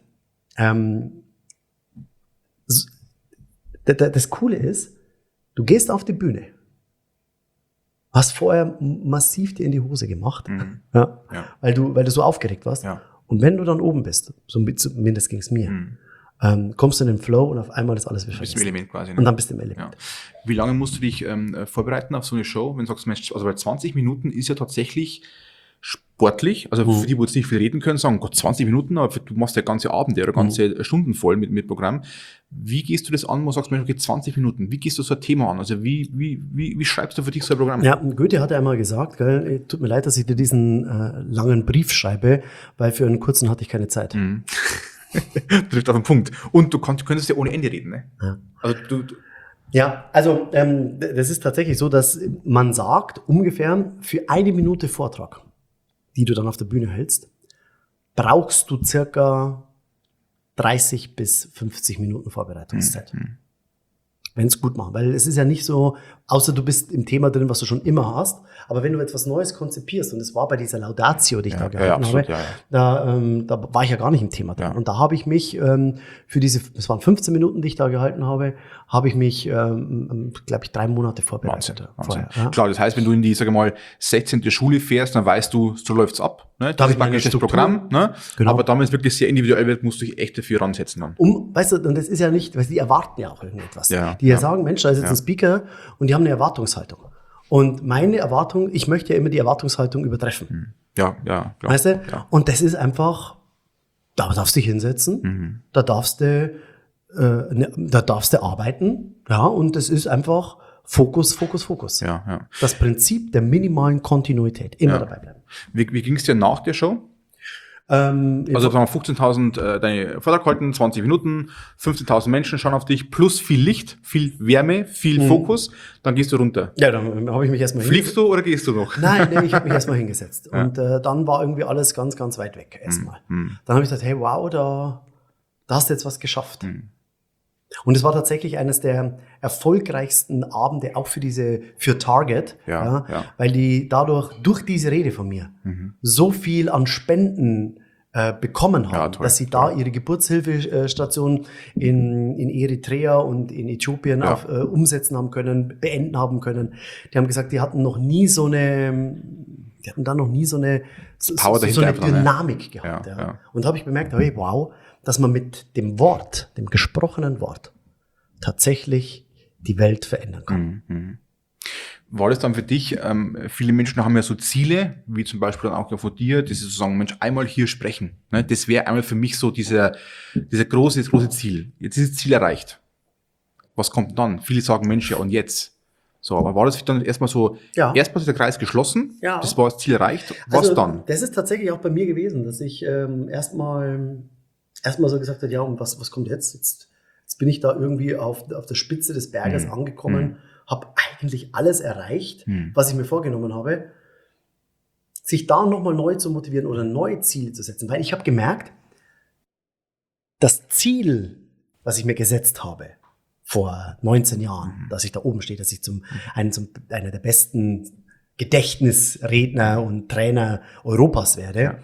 das Coole ist, du gehst auf die Bühne, hast vorher massiv dir in die Hose gemacht, weil du so aufgeregt warst. Ja. Und wenn du dann oben bist, zumindest ging es mir, kommst du in den Flow und auf einmal ist alles wieder vergessen. Bist im Element quasi. Ne? Und dann bist du im Element. Ja. Wie lange musst du dich vorbereiten auf so eine Show? Wenn du sagst, Mensch, also bei 20 Minuten ist ja tatsächlich sportlich, also für die, die jetzt nicht viel reden können, sagen, Gott, 20 Minuten, aber du machst ja ganze Abende oder ganze Stunden voll mit Programm. Wie gehst du das an, wo du sagst, Mensch, okay, 20 Minuten, wie gehst du so ein Thema an? Also wie schreibst du für dich so ein Programm? Ja, Goethe hat ja einmal gesagt, gell, tut mir leid, dass ich dir diesen langen Brief schreibe, weil für einen kurzen hatte ich keine Zeit. Trifft auf den Punkt. Und du könntest ja ohne Ende reden, ne? Ja. Also Ja, also das ist tatsächlich so, dass man sagt, ungefähr für 1 Minute Vortrag, die du dann auf der Bühne hältst, brauchst du circa 30 bis 50 Minuten Vorbereitungszeit. Wenn es gut machen. Weil es ist ja nicht so, außer du bist im Thema drin, was du schon immer hast, aber wenn du etwas Neues konzipierst, und es war bei dieser Laudatio, die ich da gehalten absolut, habe, da war ich ja gar nicht im Thema drin. Ja. Und da habe ich mich für das waren 15 Minuten, die ich da gehalten habe, habe ich mich, glaube ich, 3 Monate vorbereitet. Wahnsinn. Vorher, ja. Klar, das heißt, wenn du in die, sage mal, 16. Schule fährst, dann weißt du, so läuft's ab. Ne? Da Das habe ist ich meine praktisch das Struktur. Programm. Ne? Genau. Aber damit es wirklich sehr individuell wird, musst du dich echt dafür ransetzen dann. Weißt du, und das ist ja nicht, weil die erwarten ja auch irgendetwas. Ja, Die sagen, Mensch, da ist jetzt ein Speaker und die haben eine Erwartungshaltung. Und meine Erwartung, ich möchte ja immer die Erwartungshaltung übertreffen. Ja, klar. Weißt du? Ja. Und das ist einfach, da darfst du dich hinsetzen, da darfst du arbeiten, ja, und das ist einfach Fokus, Fokus, Fokus. Ja. Das Prinzip der minimalen Kontinuität, immer dabei bleiben. Wie ging es dir nach der Show? Also sagen wir 15.000 deine Vortrag halten, 20 Minuten, 15.000 Menschen schauen auf dich, plus viel Licht, viel Wärme, viel Fokus, dann gehst du runter. Ja, dann habe ich mich erstmal Fliegst du oder gehst du noch? Nein, ich habe mich erstmal hingesetzt. Und dann war irgendwie alles ganz, ganz weit weg erstmal. Dann habe ich gesagt, hey, wow, da hast du jetzt was geschafft. Und es war tatsächlich eines der erfolgreichsten Abende auch für Target, Ja. weil die durch diese Rede von mir so viel an Spenden bekommen haben, toll, dass sie da ihre Geburtshilfestation in Eritrea und in Äthiopien umsetzen haben können, beenden haben können. Die haben gesagt, die hatten da noch nie so eine Power dahinter einfach, ne? Dynamik gehabt. Ja. Und da habe ich bemerkt, hey, wow, dass man mit dem Wort, dem gesprochenen Wort, tatsächlich die Welt verändern kann. War das dann für dich, viele Menschen haben ja so Ziele, wie zum Beispiel dann auch von dir, das ist zu sagen, Mensch, einmal hier sprechen. Ne? Das wäre einmal für mich so das große Ziel. Jetzt ist das Ziel erreicht. Was kommt dann? Viele sagen, Mensch, ja und jetzt? So, aber war das dann erstmal so, erstmal ist der Kreis geschlossen, das war das Ziel erreicht, was dann? Das ist tatsächlich auch bei mir gewesen, dass ich erstmal so gesagt habe, ja, und was kommt jetzt? Jetzt bin ich da irgendwie auf der Spitze des Berges angekommen, habe eigentlich alles erreicht, was ich mir vorgenommen habe. Sich da nochmal neu zu motivieren oder neue Ziele zu setzen, weil ich habe gemerkt, das Ziel, was ich mir gesetzt habe, vor 19 Jahren, dass ich da oben stehe, dass ich einer der besten Gedächtnisredner und Trainer Europas werde,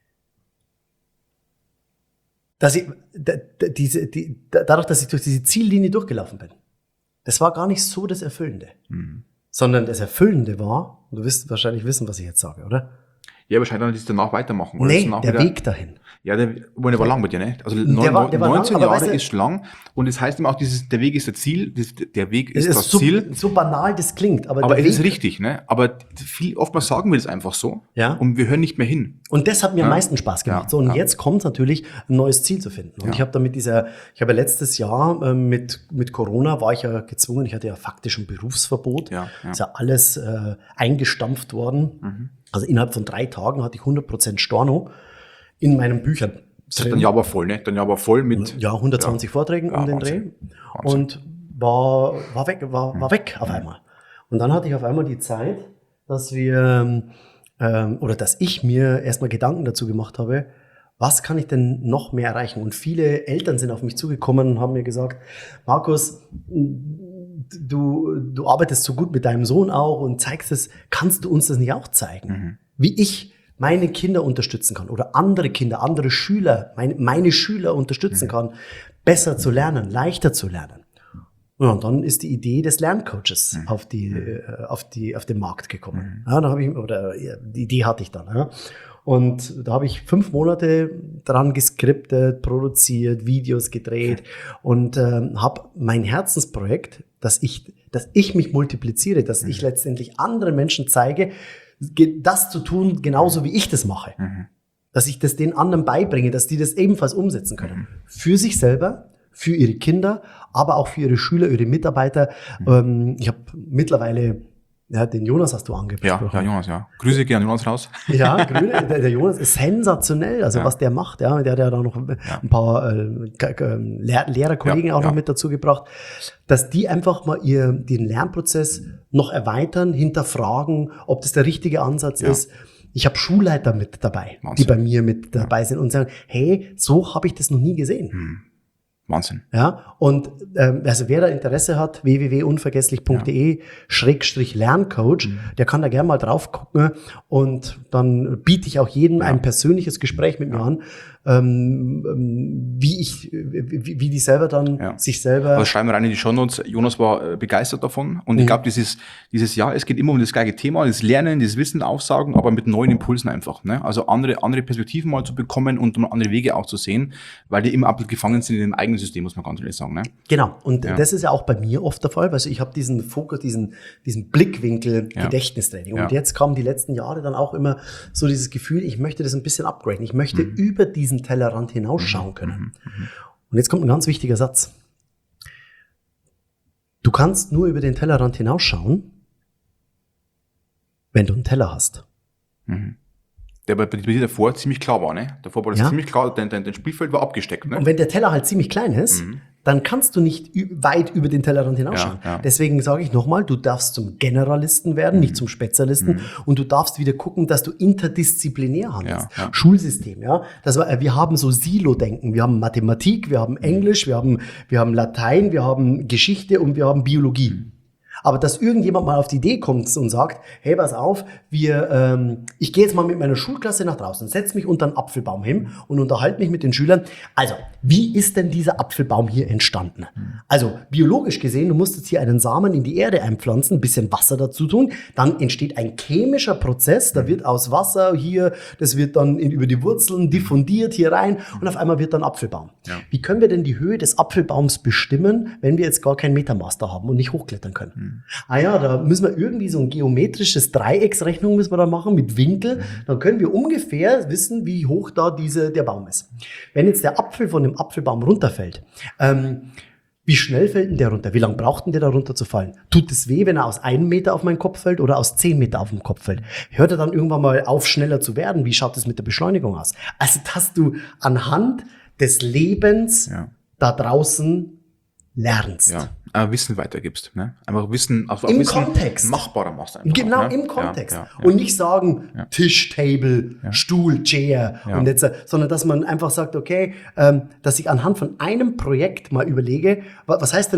dadurch, dass ich durch diese Ziellinie durchgelaufen bin. Das war gar nicht so das Erfüllende. Sondern das Erfüllende war, du wirst wahrscheinlich wissen, was ich jetzt sage, oder? Ja, wahrscheinlich dann das danach weitermachen. Oder Nee, der Weg dahin. Ja, der war lang bei dir, ne? Also Der war 19 lang, aber Jahre weißt du, ist lang und es heißt immer auch, der Weg ist das Ziel, der Weg Es ist das ist Ziel. so banal das klingt, aber Aber der es ist Weg, richtig, ne? Aber oftmals sagen wir das einfach so Ja. und wir hören nicht mehr hin. und das hat mir am meisten Spaß gemacht. Ja, So, und ja. jetzt kommt natürlich ein neues Ziel zu finden. Und ich habe ich habe ja letztes Jahr mit Corona war ich ja gezwungen, ich hatte ja faktisch ein Berufsverbot. Ja. Ist ja alles eingestampft worden. Also innerhalb von 3 Tagen hatte ich 100% Storno in meinen Büchern. Dein Jahr war voll, ne? Dein Jahr war voll mit. Ja, 120 Vorträgen um den Dreh. Wahnsinn. Wahnsinn. Und war weg auf einmal. Und dann hatte ich auf einmal die Zeit, dass dass ich mir erstmal Gedanken dazu gemacht habe, was kann ich denn noch mehr erreichen? Und viele Eltern sind auf mich zugekommen und haben mir gesagt, Markus, du arbeitest so gut mit deinem Sohn auch und zeigst es, kannst du uns das nicht auch zeigen? Wie ich meine Kinder unterstützen kann oder andere Kinder, andere Schüler, meine Schüler unterstützen kann, besser zu lernen, leichter zu lernen. Ja, und dann ist die Idee des Lerncoaches auf den Markt gekommen. Ja, die Idee hatte ich dann. Ja. Und da habe ich 5 Monate dran geskriptet, produziert, Videos gedreht und habe mein Herzensprojekt, dass ich mich multipliziere, dass ich letztendlich anderen Menschen zeige, das zu tun, genauso wie ich das mache. Dass ich das den anderen beibringe, dass die das ebenfalls umsetzen können. Für sich selber, für ihre Kinder, aber auch für ihre Schüler, ihre Mitarbeiter. Ich habe mittlerweile Ja, den Jonas hast du angesprochen. Ja, Jonas, ja. Grüße gerne Jonas raus. Ja, der Jonas ist sensationell, also was der macht, ja, der hat ja da noch ein paar Lehrerkollegen auch noch mit dazu gebracht, dass die einfach mal den Lernprozess noch erweitern, hinterfragen, ob das der richtige Ansatz ist. Ich habe Schulleiter mit dabei, Wahnsinn. die bei mir mit dabei sind und sagen, hey, so habe ich das noch nie gesehen. Wahnsinn. Ja, und also wer da Interesse hat, www.unvergesslich.de/Lerncoach, der kann da gerne mal drauf gucken und dann biete ich auch jedem ein persönliches Gespräch mit mir an, wie die selber dann sich selber... Also schreiben wir rein in die Shownotes, Jonas war begeistert davon und ich glaube, dieses Jahr, es geht immer um das gleiche Thema, das Lernen, das Wissen aufsaugen, aber mit neuen Impulsen einfach. Ne? Also andere Perspektiven mal zu bekommen und andere Wege auch zu sehen, weil die immer absolut gefangen sind in dem eigenen System, muss man ganz ehrlich sagen. Ne? Genau, und das ist ja auch bei mir oft der Fall, weil ich habe diesen Fokus, diesen Blickwinkel Gedächtnistraining und jetzt kamen die letzten Jahre dann auch immer so dieses Gefühl, ich möchte das ein bisschen upgraden, ich möchte über diesen Tellerrand hinausschauen können. Und jetzt kommt ein ganz wichtiger Satz. Du kannst nur über den Tellerrand hinausschauen, wenn du einen Teller hast. Der bei dir davor ziemlich klar war, ne? Davor war das ziemlich klar, dein Spielfeld war abgesteckt, ne? Und wenn der Teller halt ziemlich klein ist, dann kannst du nicht weit über den Tellerrand hinausschauen. Ja. Deswegen sage ich nochmal, du darfst zum Generalisten werden, nicht zum Spezialisten. Und du darfst wieder gucken, dass du interdisziplinär handelst. Ja. Schulsystem, ja. Wir haben so Silo-Denken. Wir haben Mathematik, wir haben Englisch, wir haben Latein, wir haben Geschichte und wir haben Biologie. Aber dass irgendjemand mal auf die Idee kommt und sagt, hey, pass auf, ich gehe jetzt mal mit meiner Schulklasse nach draußen, setze mich unter einen Apfelbaum hin und unterhalte mich mit den Schülern. Also, wie ist denn dieser Apfelbaum hier entstanden? Also, biologisch gesehen, du musst jetzt hier einen Samen in die Erde einpflanzen, ein bisschen Wasser dazu tun, dann entsteht ein chemischer Prozess, da wird aus Wasser hier, das wird dann über die Wurzeln diffundiert hier rein und auf einmal wird dann Apfelbaum. Ja. Wie können wir denn die Höhe des Apfelbaums bestimmen, wenn wir jetzt gar keinen Metamaster haben und nicht hochklettern können? Da müssen wir irgendwie so ein geometrisches Dreiecksrechnung müssen wir da machen mit Winkel. Dann können wir ungefähr wissen, wie hoch da der Baum ist. Wenn jetzt der Apfel von dem Apfelbaum runterfällt, wie schnell fällt denn der runter? Wie lange braucht denn der da runter zu fallen? Tut es weh, wenn er aus 1 Meter auf meinen Kopf fällt oder aus 10 Meter auf den Kopf fällt? Hört er dann irgendwann mal auf, schneller zu werden? Wie schaut es mit der Beschleunigung aus? Also, dass du anhand des Lebens da draußen lernst. Ja, Wissen weitergibst. Ne? Einfach Wissen, also im Wissen Kontext. Machbarer machst du einfach. Genau, ne? im Kontext. Ja. Und nicht sagen, Tisch, Table, Stuhl, Chair. Ja. Und jetzt, sondern dass man einfach sagt, okay, dass ich anhand von einem Projekt mal überlege, was heißt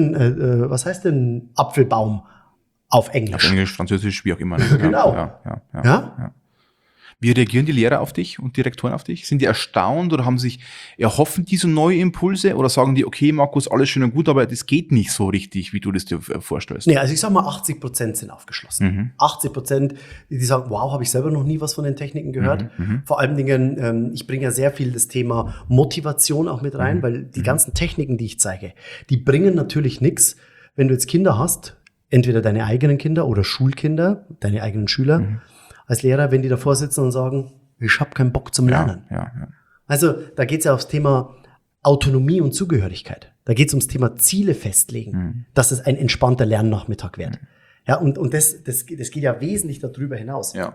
denn Apfelbaum auf Englisch? Auf Englisch, Französisch, wie auch immer. Ne? Genau. Ja. Wie reagieren die Lehrer auf dich und Direktoren auf dich? Sind die erstaunt oder erhoffen die so neue Impulse oder sagen die, okay, Markus, alles schön und gut, aber das geht nicht so richtig, wie du das dir vorstellst? Nee, also ich sag mal, 80% sind aufgeschlossen. 80%, die sagen, wow, habe ich selber noch nie was von den Techniken gehört. Vor allen Dingen, ich bringe ja sehr viel das Thema Motivation auch mit rein, weil die ganzen Techniken, die ich zeige, die bringen natürlich nichts, wenn du jetzt Kinder hast, entweder deine eigenen Kinder oder Schulkinder, deine eigenen Schüler, als Lehrer, wenn die davor sitzen und sagen, ich habe keinen Bock zum Lernen. Ja. Also da geht es ja aufs Thema Autonomie und Zugehörigkeit. Da geht es ums Thema Ziele festlegen, dass es ein entspannter Lernnachmittag wird. Ja, und das geht ja wesentlich darüber hinaus. Ja.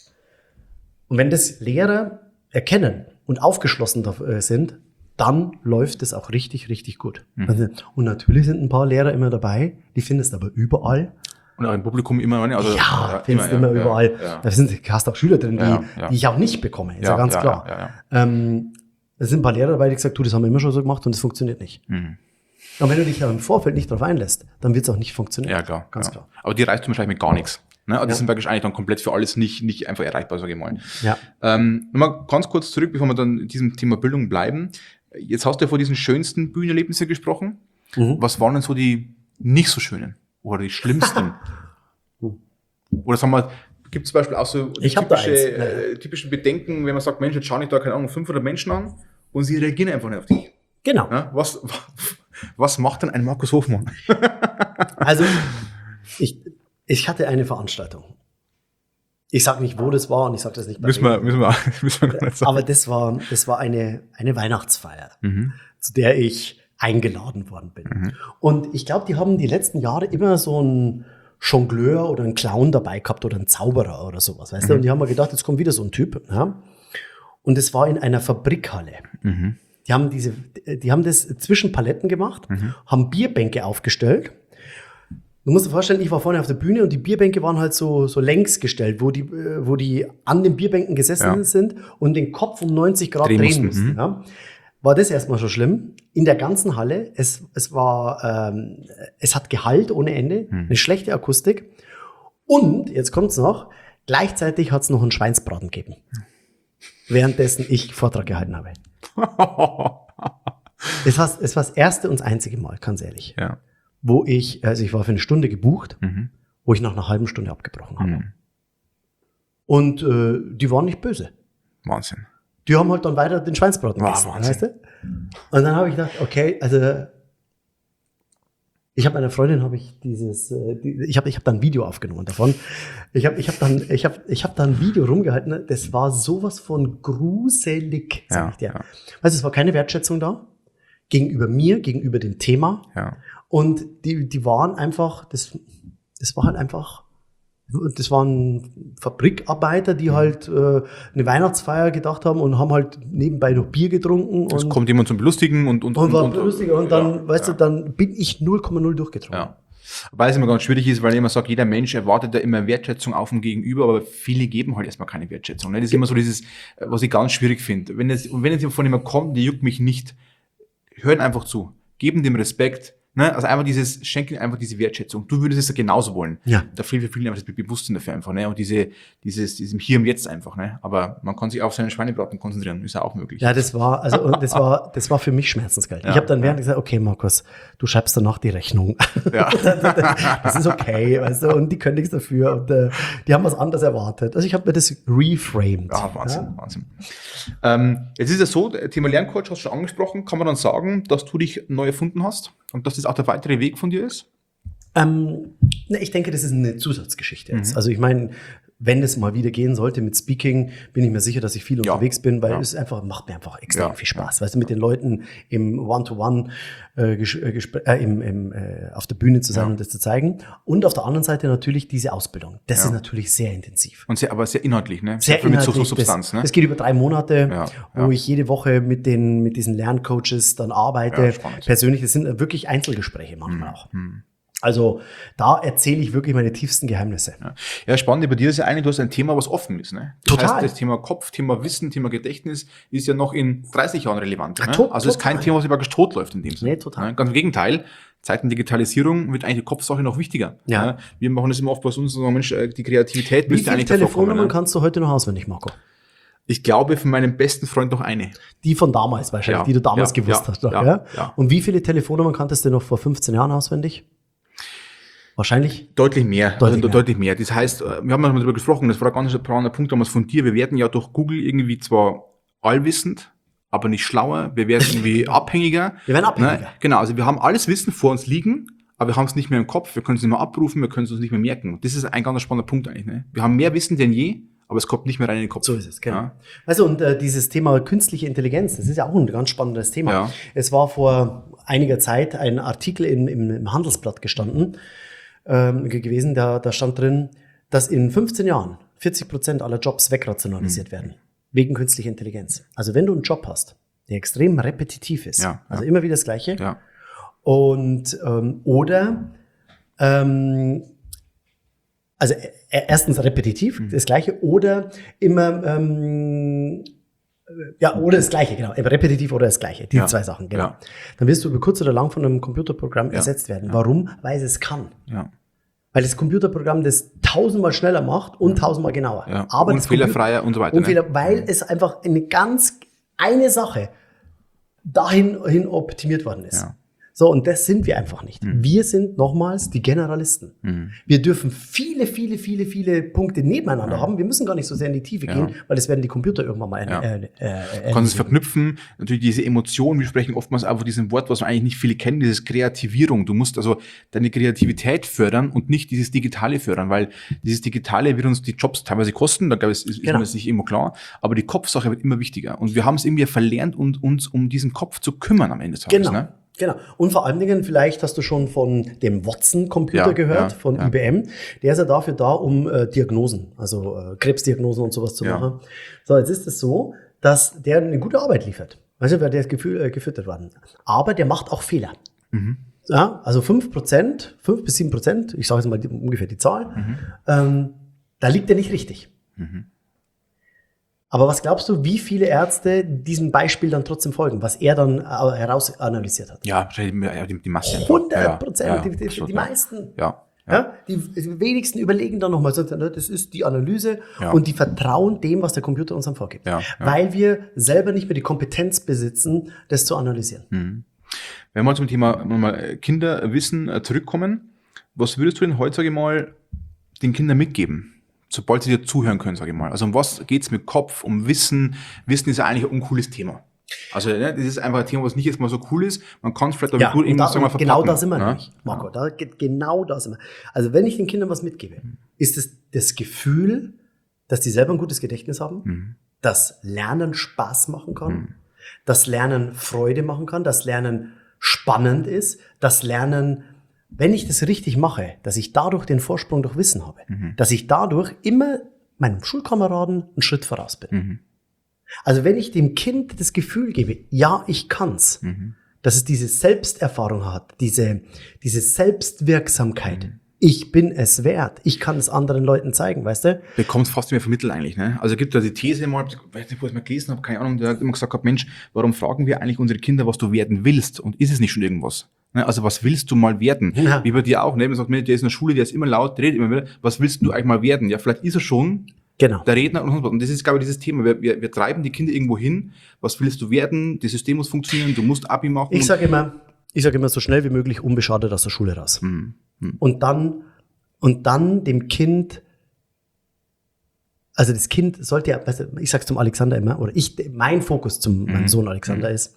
Und wenn das Lehrer erkennen und aufgeschlossen sind, dann läuft es auch richtig, richtig gut. Und natürlich sind ein paar Lehrer immer dabei, die findest du aber überall. Und auch im Publikum immer, ne? Also, findest du immer überall. Ja. Da hast auch Schüler drin, die ich auch nicht bekomme, ist ja ganz klar. Da sind ein paar Lehrer dabei, die gesagt, das haben wir immer schon so gemacht und das funktioniert nicht. Und wenn du dich ja im Vorfeld nicht darauf einlässt, dann wird es auch nicht funktionieren. Ja, klar. Ganz klar. Aber die reißt du wahrscheinlich mit gar nichts. Ne? Also die sind praktisch eigentlich dann komplett für alles nicht einfach erreichbar, sage ich mal. Ja. Nochmal ganz kurz zurück, bevor wir dann in diesem Thema Bildung bleiben. Jetzt hast du ja vor diesen schönsten Bühnenerlebnissen gesprochen. Was waren denn so die nicht so schönen? Oder die schlimmsten? Oder sagen wir, gibt es zum Beispiel auch so typische Bedenken, wenn man sagt, Mensch, jetzt schaue ich da, keine Ahnung, 500 Menschen an und sie reagieren einfach nicht auf dich. Genau. Ja? Was macht denn ein Markus Hofmann? Also, ich hatte eine Veranstaltung. Ich sage nicht, wo das war und ich sage das nicht bei müssen wir gar nicht sagen. Aber das war eine Weihnachtsfeier, zu der ich eingeladen worden bin. Und ich glaube, die haben die letzten Jahre immer so ein Jongleur oder einen Clown dabei gehabt oder einen Zauberer oder sowas, weißt du? Und die haben mir gedacht, jetzt kommt wieder so ein Typ. Ja? Und es war in einer Fabrikhalle. Die haben das zwischen Paletten gemacht, haben Bierbänke aufgestellt. Du musst dir vorstellen, ich war vorne auf der Bühne und die Bierbänke waren halt so längs gestellt, wo die an den Bierbänken gesessen sind und den Kopf um 90 Grad drehen mussten. Ja. War das erstmal schon schlimm. In der ganzen Halle, es hat Gehalt ohne Ende, eine schlechte Akustik. Und, jetzt kommt's noch, gleichzeitig hat's noch einen Schweinsbraten gegeben. Währenddessen ich Vortrag gehalten habe. Es war das erste und das einzige Mal, ganz ehrlich. Ja. Ich war für eine Stunde gebucht, wo ich nach einer halben Stunde abgebrochen habe. Und die waren nicht böse. Wahnsinn. Die haben halt dann weiter den Schweinsbraten gegessen, weißt du? Und dann habe ich gedacht, okay, also ich habe meiner Freundin ich habe dann ein Video aufgenommen davon. Ich habe dann ein Video rumgehalten, das war sowas von gruselig, sag ich dir. Ja. Weißt du, es war keine Wertschätzung da gegenüber mir, gegenüber dem Thema. Ja. Und die waren einfach, das waren Fabrikarbeiter, die halt eine Weihnachtsfeier gedacht haben und haben halt nebenbei noch Bier getrunken. Es kommt jemand zum Belustigen und dann, weißt du, dann bin ich 0,0 durchgetrunken. Ja. Weil es immer ganz schwierig ist, weil ich immer sage, jeder Mensch erwartet ja immer Wertschätzung auf dem Gegenüber, aber viele geben halt erstmal keine Wertschätzung. Ne? Das ist immer so dieses, was ich ganz schwierig finde. Wenn es von jemandem kommt, der juckt mich nicht, hören einfach zu, geben dem Respekt. Ne? Also einfach schenken einfach diese Wertschätzung. Du würdest es ja genauso wollen. Ja. Da fehlt für viele einfach das Bewusstsein dafür einfach, ne? Und diesem Hier und Jetzt einfach, ne? Aber man kann sich auf seinen Schweinebraten konzentrieren, ist ja auch möglich. Ja, das war für mich schmerzensgeld. Ja, ich habe dann während gesagt, okay, Markus, du schreibst danach die Rechnung. Ja. Das ist okay, weißt du, und die können nichts dafür und die haben was anderes erwartet. Also ich habe mir das reframed. Ja, Wahnsinn. Jetzt ist es so, Thema Lerncoach hast du schon angesprochen, kann man dann sagen, dass du dich neu erfunden hast? Und dass das auch der weitere Weg von dir ist? Ich denke, das ist eine Zusatzgeschichte jetzt. Also ich meine, wenn es mal wieder gehen sollte mit Speaking, bin ich mir sicher, dass ich viel unterwegs bin, weil es macht mir einfach extrem viel Spaß. Weißt du, mit den Leuten im One-to-One auf der Bühne zu sein und das zu zeigen. Und auf der anderen Seite natürlich diese Ausbildung. Das ist natürlich sehr intensiv. Aber sehr inhaltlich, ne? Sehr inhaltlich. Mit Substanz, ne? Das geht über 3 Monate, wo ich jede Woche mit diesen Lerncoaches dann arbeite. Persönlich, das sind wirklich Einzelgespräche manchmal auch. Also da erzähle ich wirklich meine tiefsten Geheimnisse. Ja, spannend bei dir ist ja eigentlich, du hast ein Thema, was offen ist. Ne? Das Total. heißt, das Thema Kopf, Thema Wissen, Thema Gedächtnis ist ja noch in 30 Jahren relevant. Ne? Also es ist kein Thema, was praktisch tot läuft in dem Sinne. Nee, total. Ganz im Gegenteil, Zeiten Digitalisierung wird eigentlich die Kopfsache noch wichtiger. Ja. Ne? Wir machen das immer oft bei uns, Mensch, die Kreativität müsste eigentlich davor kommen. Wie viele Telefonnummern kannst du heute noch auswendig, Marco? Ich glaube, von meinem besten Freund noch eine. Die von damals wahrscheinlich, die du damals gewusst hast. Ja. Und wie viele Telefonnummern kanntest du noch vor 15 Jahren auswendig? Wahrscheinlich? Deutlich mehr. Deutlich mehr. Das heißt, wir haben mal darüber gesprochen, das war ein ganz spannender Punkt damals von dir. Wir werden ja durch Google irgendwie zwar allwissend, aber nicht schlauer. Wir werden irgendwie abhängiger. Wir werden abhängiger. Ne? Genau, also wir haben alles Wissen vor uns liegen, aber wir haben es nicht mehr im Kopf. Wir können es nicht mehr abrufen, wir können es uns nicht mehr merken. Das ist ein ganz spannender Punkt eigentlich. Ne? Wir haben mehr Wissen denn je, aber es kommt nicht mehr rein in den Kopf. So ist es, genau. Ja. Also und dieses Thema künstliche Intelligenz, das ist ja auch ein ganz spannendes Thema. Ja. Es war vor einiger Zeit ein Artikel im Handelsblatt gestanden, gewesen, da stand drin, dass in 15 Jahren 40% aller Jobs wegrationalisiert werden. Wegen künstlicher Intelligenz. Also wenn du einen Job hast, der extrem repetitiv ist, also immer wieder das Gleiche, und also erstens repetitiv, das Gleiche, oder immer oder das Gleiche, genau. Repetitiv oder das Gleiche. Diese 2 Sachen, genau. Ja. Dann wirst du über kurz oder lang von einem Computerprogramm ersetzt werden. Warum? Weil es kann. Ja. Weil das Computerprogramm das 1000-mal schneller macht und 1000-mal genauer. Ja. Aber und fehlerfreier und so weiter. Weil es einfach eine Sache dahin optimiert worden ist. Ja. So, und das sind wir einfach nicht. Wir sind nochmals die Generalisten. Wir dürfen viele Punkte nebeneinander haben. Wir müssen gar nicht so sehr in die Tiefe gehen, weil das werden die Computer irgendwann mal du kannst es verknüpfen. Natürlich diese Emotionen, wir sprechen oftmals einfach diesem Wort, was wir eigentlich nicht viele kennen, dieses Kreativierung. Du musst also deine Kreativität fördern und nicht dieses Digitale fördern, weil dieses Digitale wird uns die Jobs teilweise kosten, da glaube ich, ist mir das nicht immer klar, aber die Kopfsache wird immer wichtiger. Und wir haben es irgendwie verlernt, uns um diesen Kopf zu kümmern am Ende des Tages. Genau. Ne? Genau. Und vor allen Dingen, vielleicht hast du schon von dem Watson-Computer gehört, von IBM. Der ist ja dafür da, um Diagnosen, also Krebsdiagnosen und sowas zu machen. So, jetzt ist es so, dass der eine gute Arbeit liefert. Also, weil der ist gefüttert worden. Aber der macht auch Fehler. Ja, also 5% bis 7%, ich sage jetzt mal ungefähr die Zahl, da liegt er nicht richtig. Aber was glaubst du, wie viele Ärzte diesem Beispiel dann trotzdem folgen, was er dann herausanalysiert hat? Ja, wahrscheinlich die Masse. 100%, die meisten. Ja. Die wenigsten überlegen dann nochmal, das ist die Analyse und die vertrauen dem, was der Computer uns dann vorgibt. Weil wir selber nicht mehr die Kompetenz besitzen, das zu analysieren. Wenn wir zum Thema Kinderwissen zurückkommen, was würdest du denn heute, sage ich mal, den Kindern mitgeben, sobald sie dir zuhören können, sage ich mal? Also um was geht's mit Kopf, um Wissen? Wissen ist ja eigentlich ein uncooles Thema. Also das ist einfach ein Thema, was nicht jetzt mal so cool ist. Man kann es vielleicht aber gut irgendwas sagen, genau da sind wir nämlich, Marco. Genau da sind wir. Also wenn ich den Kindern was mitgebe, ist es das Gefühl, dass die selber ein gutes Gedächtnis haben, dass Lernen Spaß machen kann, dass Lernen Freude machen kann, dass Lernen spannend ist, dass Lernen, wenn ich das richtig mache, dass ich dadurch den Vorsprung durch Wissen habe, dass ich dadurch immer meinem Schulkameraden einen Schritt voraus bin. Also wenn ich dem Kind das Gefühl gebe, ja, ich kann's, dass es diese Selbsterfahrung hat, diese Selbstwirksamkeit, ich bin es wert, ich kann es anderen Leuten zeigen, weißt du? Bekommt fast mehr vermittelt eigentlich, ne? Also gibt da die These mal, weiß nicht, wo ich es mal gelesen habe, keine Ahnung, der hat immer gesagt, Mensch, warum fragen wir eigentlich unsere Kinder, was du werden willst? Und ist es nicht schon irgendwas? Ne? Also was willst du mal werden? Wie bei dir auch, ne? Man sagt, der ist in der Schule, der ist immer laut, der redet immer wieder, was willst du eigentlich mal werden? Ja, vielleicht ist er schon der Redner und das ist, glaube ich, dieses Thema. Wir treiben die Kinder irgendwo hin. Was willst du werden? Das System muss funktionieren, du musst Abi machen. Ich sage immer so schnell wie möglich unbeschadet aus der Schule raus. Und dann dem Kind, also das Kind sollte ja, weißt du, ich sag's zum Alexander immer, oder mein Fokus zum meinem Sohn Alexander ist,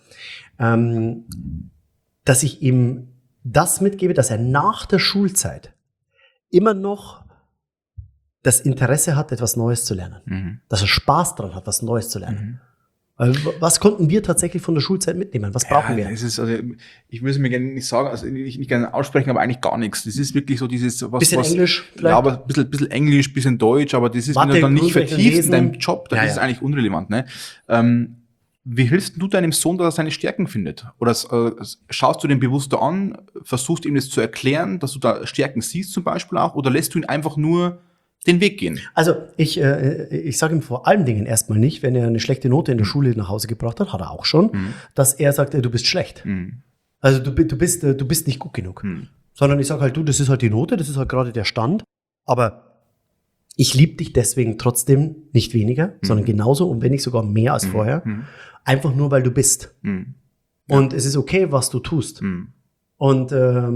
dass ich ihm das mitgebe, dass er nach der Schulzeit immer noch das Interesse hat, etwas Neues zu lernen. Dass er Spaß daran hat, was Neues zu lernen. Was konnten wir tatsächlich von der Schulzeit mitnehmen? Was brauchen wir? Es ist, also, ich will es mir gerne nicht sagen, also nicht gerne aussprechen, aber eigentlich gar nichts. Das ist wirklich so dieses, bisschen Englisch vielleicht? Ja, aber ein bisschen Englisch, bisschen Deutsch, aber das ist, wenn du dann nicht vertiefst in deinem Job, dann ist es eigentlich unrelevant, ne? Wie hilfst du deinem Sohn, dass er seine Stärken findet? Oder schaust du den bewusster an, versuchst ihm das zu erklären, dass du da Stärken siehst zum Beispiel auch, oder lässt du ihn einfach nur den Weg gehen? Also ich sage ihm vor allen Dingen erstmal nicht, wenn er eine schlechte Note in der Schule nach Hause gebracht hat er auch schon, dass er sagt, du bist schlecht. Also du bist nicht gut genug. Sondern ich sage halt, das ist halt die Note, das ist halt gerade der Stand, aber ich liebe dich deswegen trotzdem nicht weniger, sondern genauso und wenn nicht sogar mehr als vorher, einfach nur, weil du bist. Und es ist okay, was du tust. Und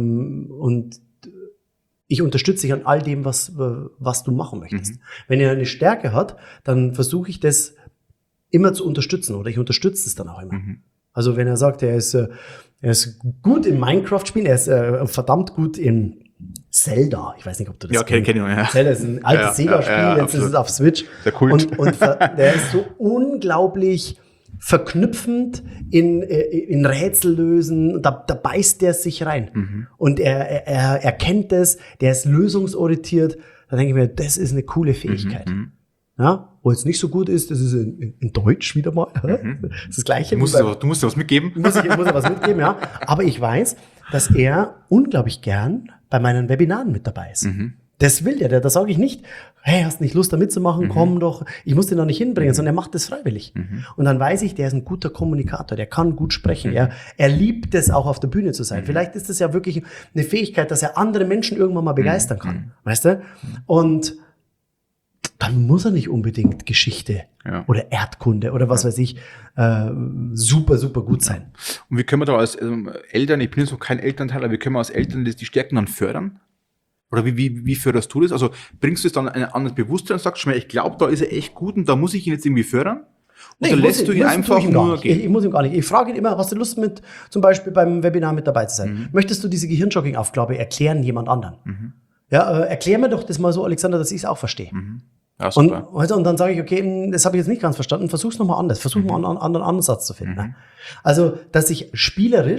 ich unterstütze dich an all dem, was du machen möchtest. Wenn er eine Stärke hat, dann versuche ich das immer zu unterstützen oder ich unterstütze es dann auch immer. Also wenn er sagt, er ist gut im Minecraft-Spielen, er ist verdammt gut in Zelda. Ich weiß nicht, ob du das kennst. Kenn ich, ja. Zelda ist ein altes Sega-Spiel, jetzt ist es auf Switch. Der Kult. Und der ist so unglaublich verknüpfend in Rätsel lösen, da beißt der sich rein. Und er kennt das, der ist lösungsorientiert. Da denke ich mir, das ist eine coole Fähigkeit. Ja, wo jetzt nicht so gut ist, das ist in Deutsch wieder mal. Das ist das Gleiche. Du musst ja was mitgeben. Muss ja was mitgeben, ja. Aber ich weiß, dass er unglaublich gern bei meinen Webinaren mit dabei ist. Das will der. Da sage ich nicht, hey, hast nicht Lust da mitzumachen? Komm doch. Ich muss den noch nicht hinbringen, sondern er macht das freiwillig. Und dann weiß ich, der ist ein guter Kommunikator, der kann gut sprechen. Er liebt es auch auf der Bühne zu sein. Vielleicht ist es ja wirklich eine Fähigkeit, dass er andere Menschen irgendwann mal begeistern kann. Weißt du? Und dann muss er nicht unbedingt Geschichte oder Erdkunde oder was weiß ich super, super gut sein. Und wie können wir da als Eltern, ich bin jetzt noch kein Elternteil, aber wie können wir als Eltern die Stärken dann fördern? Oder wie förderst du das? Also bringst du es dann ein anderes Bewusstsein und sagst, ich glaube, da ist er echt gut und da muss ich ihn jetzt irgendwie fördern? Oder lässt du ihn einfach nur gehen? Ich muss ihm gar nicht. Ich frage ihn immer, hast du Lust mit, zum Beispiel beim Webinar mit dabei zu sein? Möchtest du diese Gehirnjogging-Aufgabe erklären jemand anderen? Ja, erklär mir doch das mal so, Alexander, dass ich es auch verstehe. Ja, super. Und dann sage ich, okay, das habe ich jetzt nicht ganz verstanden, versuch's nochmal anders, versuch mal einen anderen Ansatz zu finden. Also, dass ich spielerisch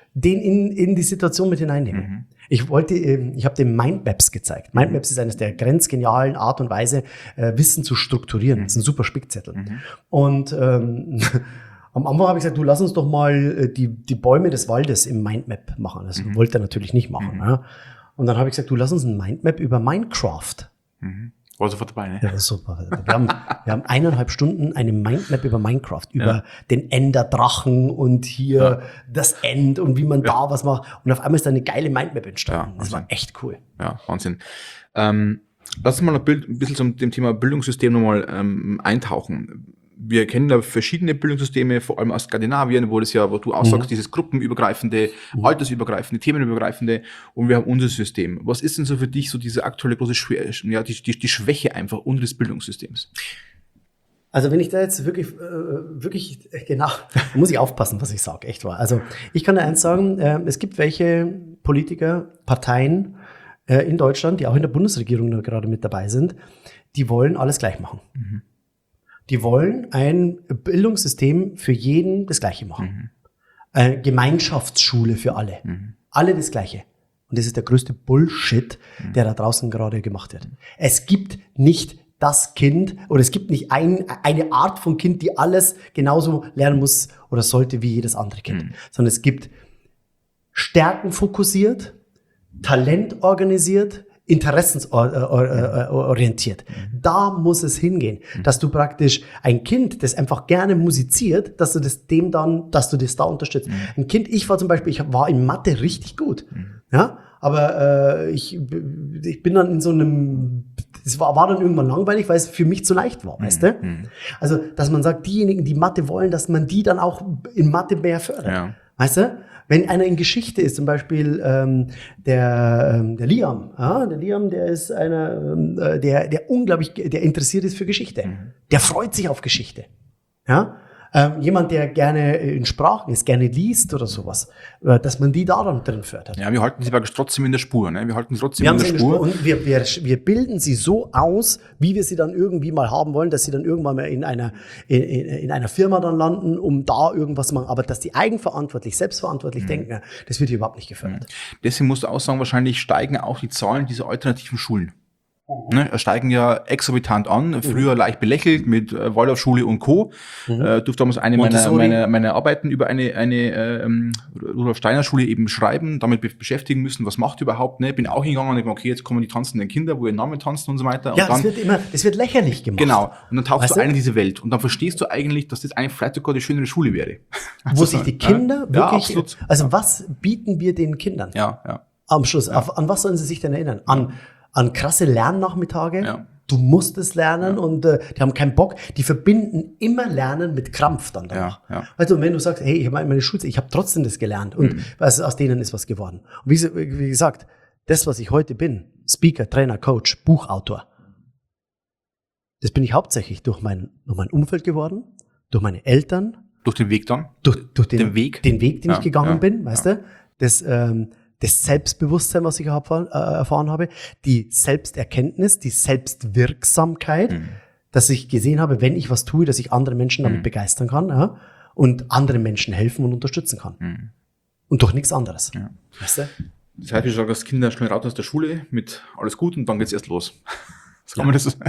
den in die Situation mit hineinnehmen. Ich habe den Mindmaps gezeigt. Mindmaps ist eines der grenzgenialen Art und Weise, Wissen zu strukturieren. Das ist ein super Spickzettel. Und am Anfang habe ich gesagt, du lass uns doch mal die Bäume des Waldes im Mindmap machen. Das wollte er natürlich nicht machen. Ja. Und dann habe ich gesagt, du lass uns ein Mindmap über Minecraft. War sofort dabei, ne? Ja, super. Wir haben 1,5 Stunden eine Mindmap über Minecraft, über den Enderdrachen und hier das End und wie man da was macht. Und auf einmal ist da eine geile Mindmap entstanden. Das war echt cool. Ja, Wahnsinn. Lass uns mal ein bisschen zum dem Thema Bildungssystem nochmal eintauchen. Wir kennen da verschiedene Bildungssysteme, vor allem aus Skandinavien, wo du auch sagst, dieses gruppenübergreifende, altersübergreifende, themenübergreifende, und wir haben unser System. Was ist denn so für dich so diese aktuelle große die Schwäche einfach unseres Bildungssystems? Also wenn ich da jetzt wirklich genau, da muss ich aufpassen, was ich sage, echt wahr. Also ich kann dir eins sagen, es gibt welche Politiker, Parteien in Deutschland, die auch in der Bundesregierung gerade mit dabei sind, die wollen alles gleich machen. Die wollen ein Bildungssystem für jeden das Gleiche machen. Eine Gemeinschaftsschule für alle. Alle das Gleiche. Und das ist der größte Bullshit, der da draußen gerade gemacht wird. Es gibt nicht das Kind oder es gibt nicht eine Art von Kind, die alles genauso lernen muss oder sollte wie jedes andere Kind. Sondern es gibt stärkenfokussiert, talentorganisiert, interessensorientiert. Da muss es hingehen, dass du praktisch ein Kind, das einfach gerne musiziert, dass du das da unterstützt. Ein Kind, ich war zum Beispiel, ich war in Mathe richtig gut, ja, aber ich bin dann in so einem, es war dann irgendwann langweilig, weil es für mich zu leicht war, weißt du? Also, dass man sagt, diejenigen, die Mathe wollen, dass man die dann auch in Mathe mehr fördert, weißt du? Wenn einer in Geschichte ist, zum Beispiel der Liam, der Liam, der ist einer, der unglaublich, der interessiert ist für Geschichte. Der freut sich auf Geschichte. Ja? Jemand, der gerne in Sprachen ist, gerne liest oder sowas, dass man die da dann drin fördert. Ja, wir halten sie praktisch trotzdem in der Spur. Ne? Wir halten sie trotzdem in der Spur. Und wir bilden sie so aus, wie wir sie dann irgendwie mal haben wollen, dass sie dann irgendwann mal in einer Firma dann landen, um da irgendwas zu machen. Aber dass die eigenverantwortlich, selbstverantwortlich denken, das wird hier überhaupt nicht gefördert. Deswegen musst du auch sagen, wahrscheinlich steigen auch die Zahlen dieser alternativen Schulen. Ne, steigen ja exorbitant an, früher leicht belächelt mit Waldorfschule und Co. Durfte damals eine meiner Arbeiten über eine Rudolf Steiner Schule eben schreiben, damit beschäftigen müssen, was macht überhaupt, ne? Bin auch hingegangen und denke, okay, jetzt kommen die tanzenden Kinder, wo ihr Name tanzen und so weiter. Ja, und dann, das wird lächerlich gemacht. Genau. Und dann tauchst du ein in diese Welt und dann verstehst du eigentlich, dass das eigentlich vielleicht sogar die schönere Schule wäre. Wo sich die Kinder wirklich, absolut. Also was bieten wir den Kindern? Ja. Am Schluss, an was sollen sie sich denn erinnern? An krasse Lernnachmittage. Ja. Du musst es lernen und die haben keinen Bock. Die verbinden immer Lernen mit Krampf dann danach. Ja. Also wenn du sagst, hey, ich habe meine Schulzeit, ich habe trotzdem das gelernt und aus denen ist was geworden. Und wie gesagt, das, was ich heute bin, Speaker, Trainer, Coach, Buchautor, das bin ich hauptsächlich durch mein Umfeld geworden, durch meine Eltern. Durch den Weg dann? Durch den Weg, den ich gegangen bin, weißt du? Das Selbstbewusstsein, was ich erfahren habe, die Selbsterkenntnis, die Selbstwirksamkeit, dass ich gesehen habe, wenn ich was tue, dass ich andere Menschen damit begeistern kann und anderen Menschen helfen und unterstützen kann. Und durch nichts anderes. Ja. Weißt du? Das heißt, wie gesagt, dass Kinder schnell raus aus der Schule mit alles gut und dann geht's erst los. Kann man das?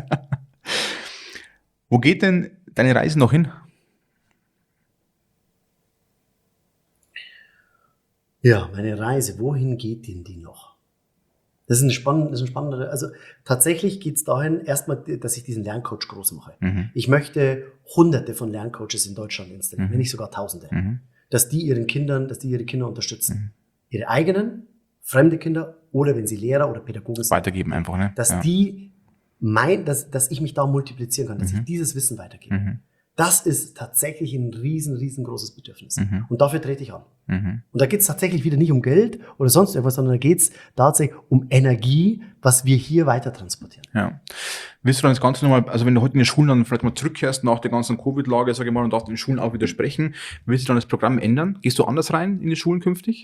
Wo geht denn deine Reise noch hin? Ja, meine Reise, wohin geht denn die noch? Das ist ein spannender, also tatsächlich geht's dahin, erstmal, dass ich diesen Lerncoach groß mache. Ich möchte Hunderte von Lerncoaches in Deutschland installieren, wenn nicht sogar Tausende. Dass die ihre Kinder unterstützen. Ihre eigenen, fremde Kinder oder wenn sie Lehrer oder Pädagogen sind. Weitergeben einfach, ne? Dass dass ich mich da multiplizieren kann, dass ich dieses Wissen weitergebe. Das ist tatsächlich ein riesengroßes Bedürfnis. Und dafür trete ich an. Und da geht es tatsächlich wieder nicht um Geld oder sonst irgendwas, sondern da geht es tatsächlich um Energie, was wir hier weiter transportieren. Ja. Willst du dann das Ganze nochmal, also wenn du heute in den Schulen dann vielleicht mal zurückkehrst nach der ganzen Covid-Lage, sage ich mal, und darfst in den Schulen auch wieder sprechen, willst du dann das Programm ändern? Gehst du anders rein in die Schulen künftig?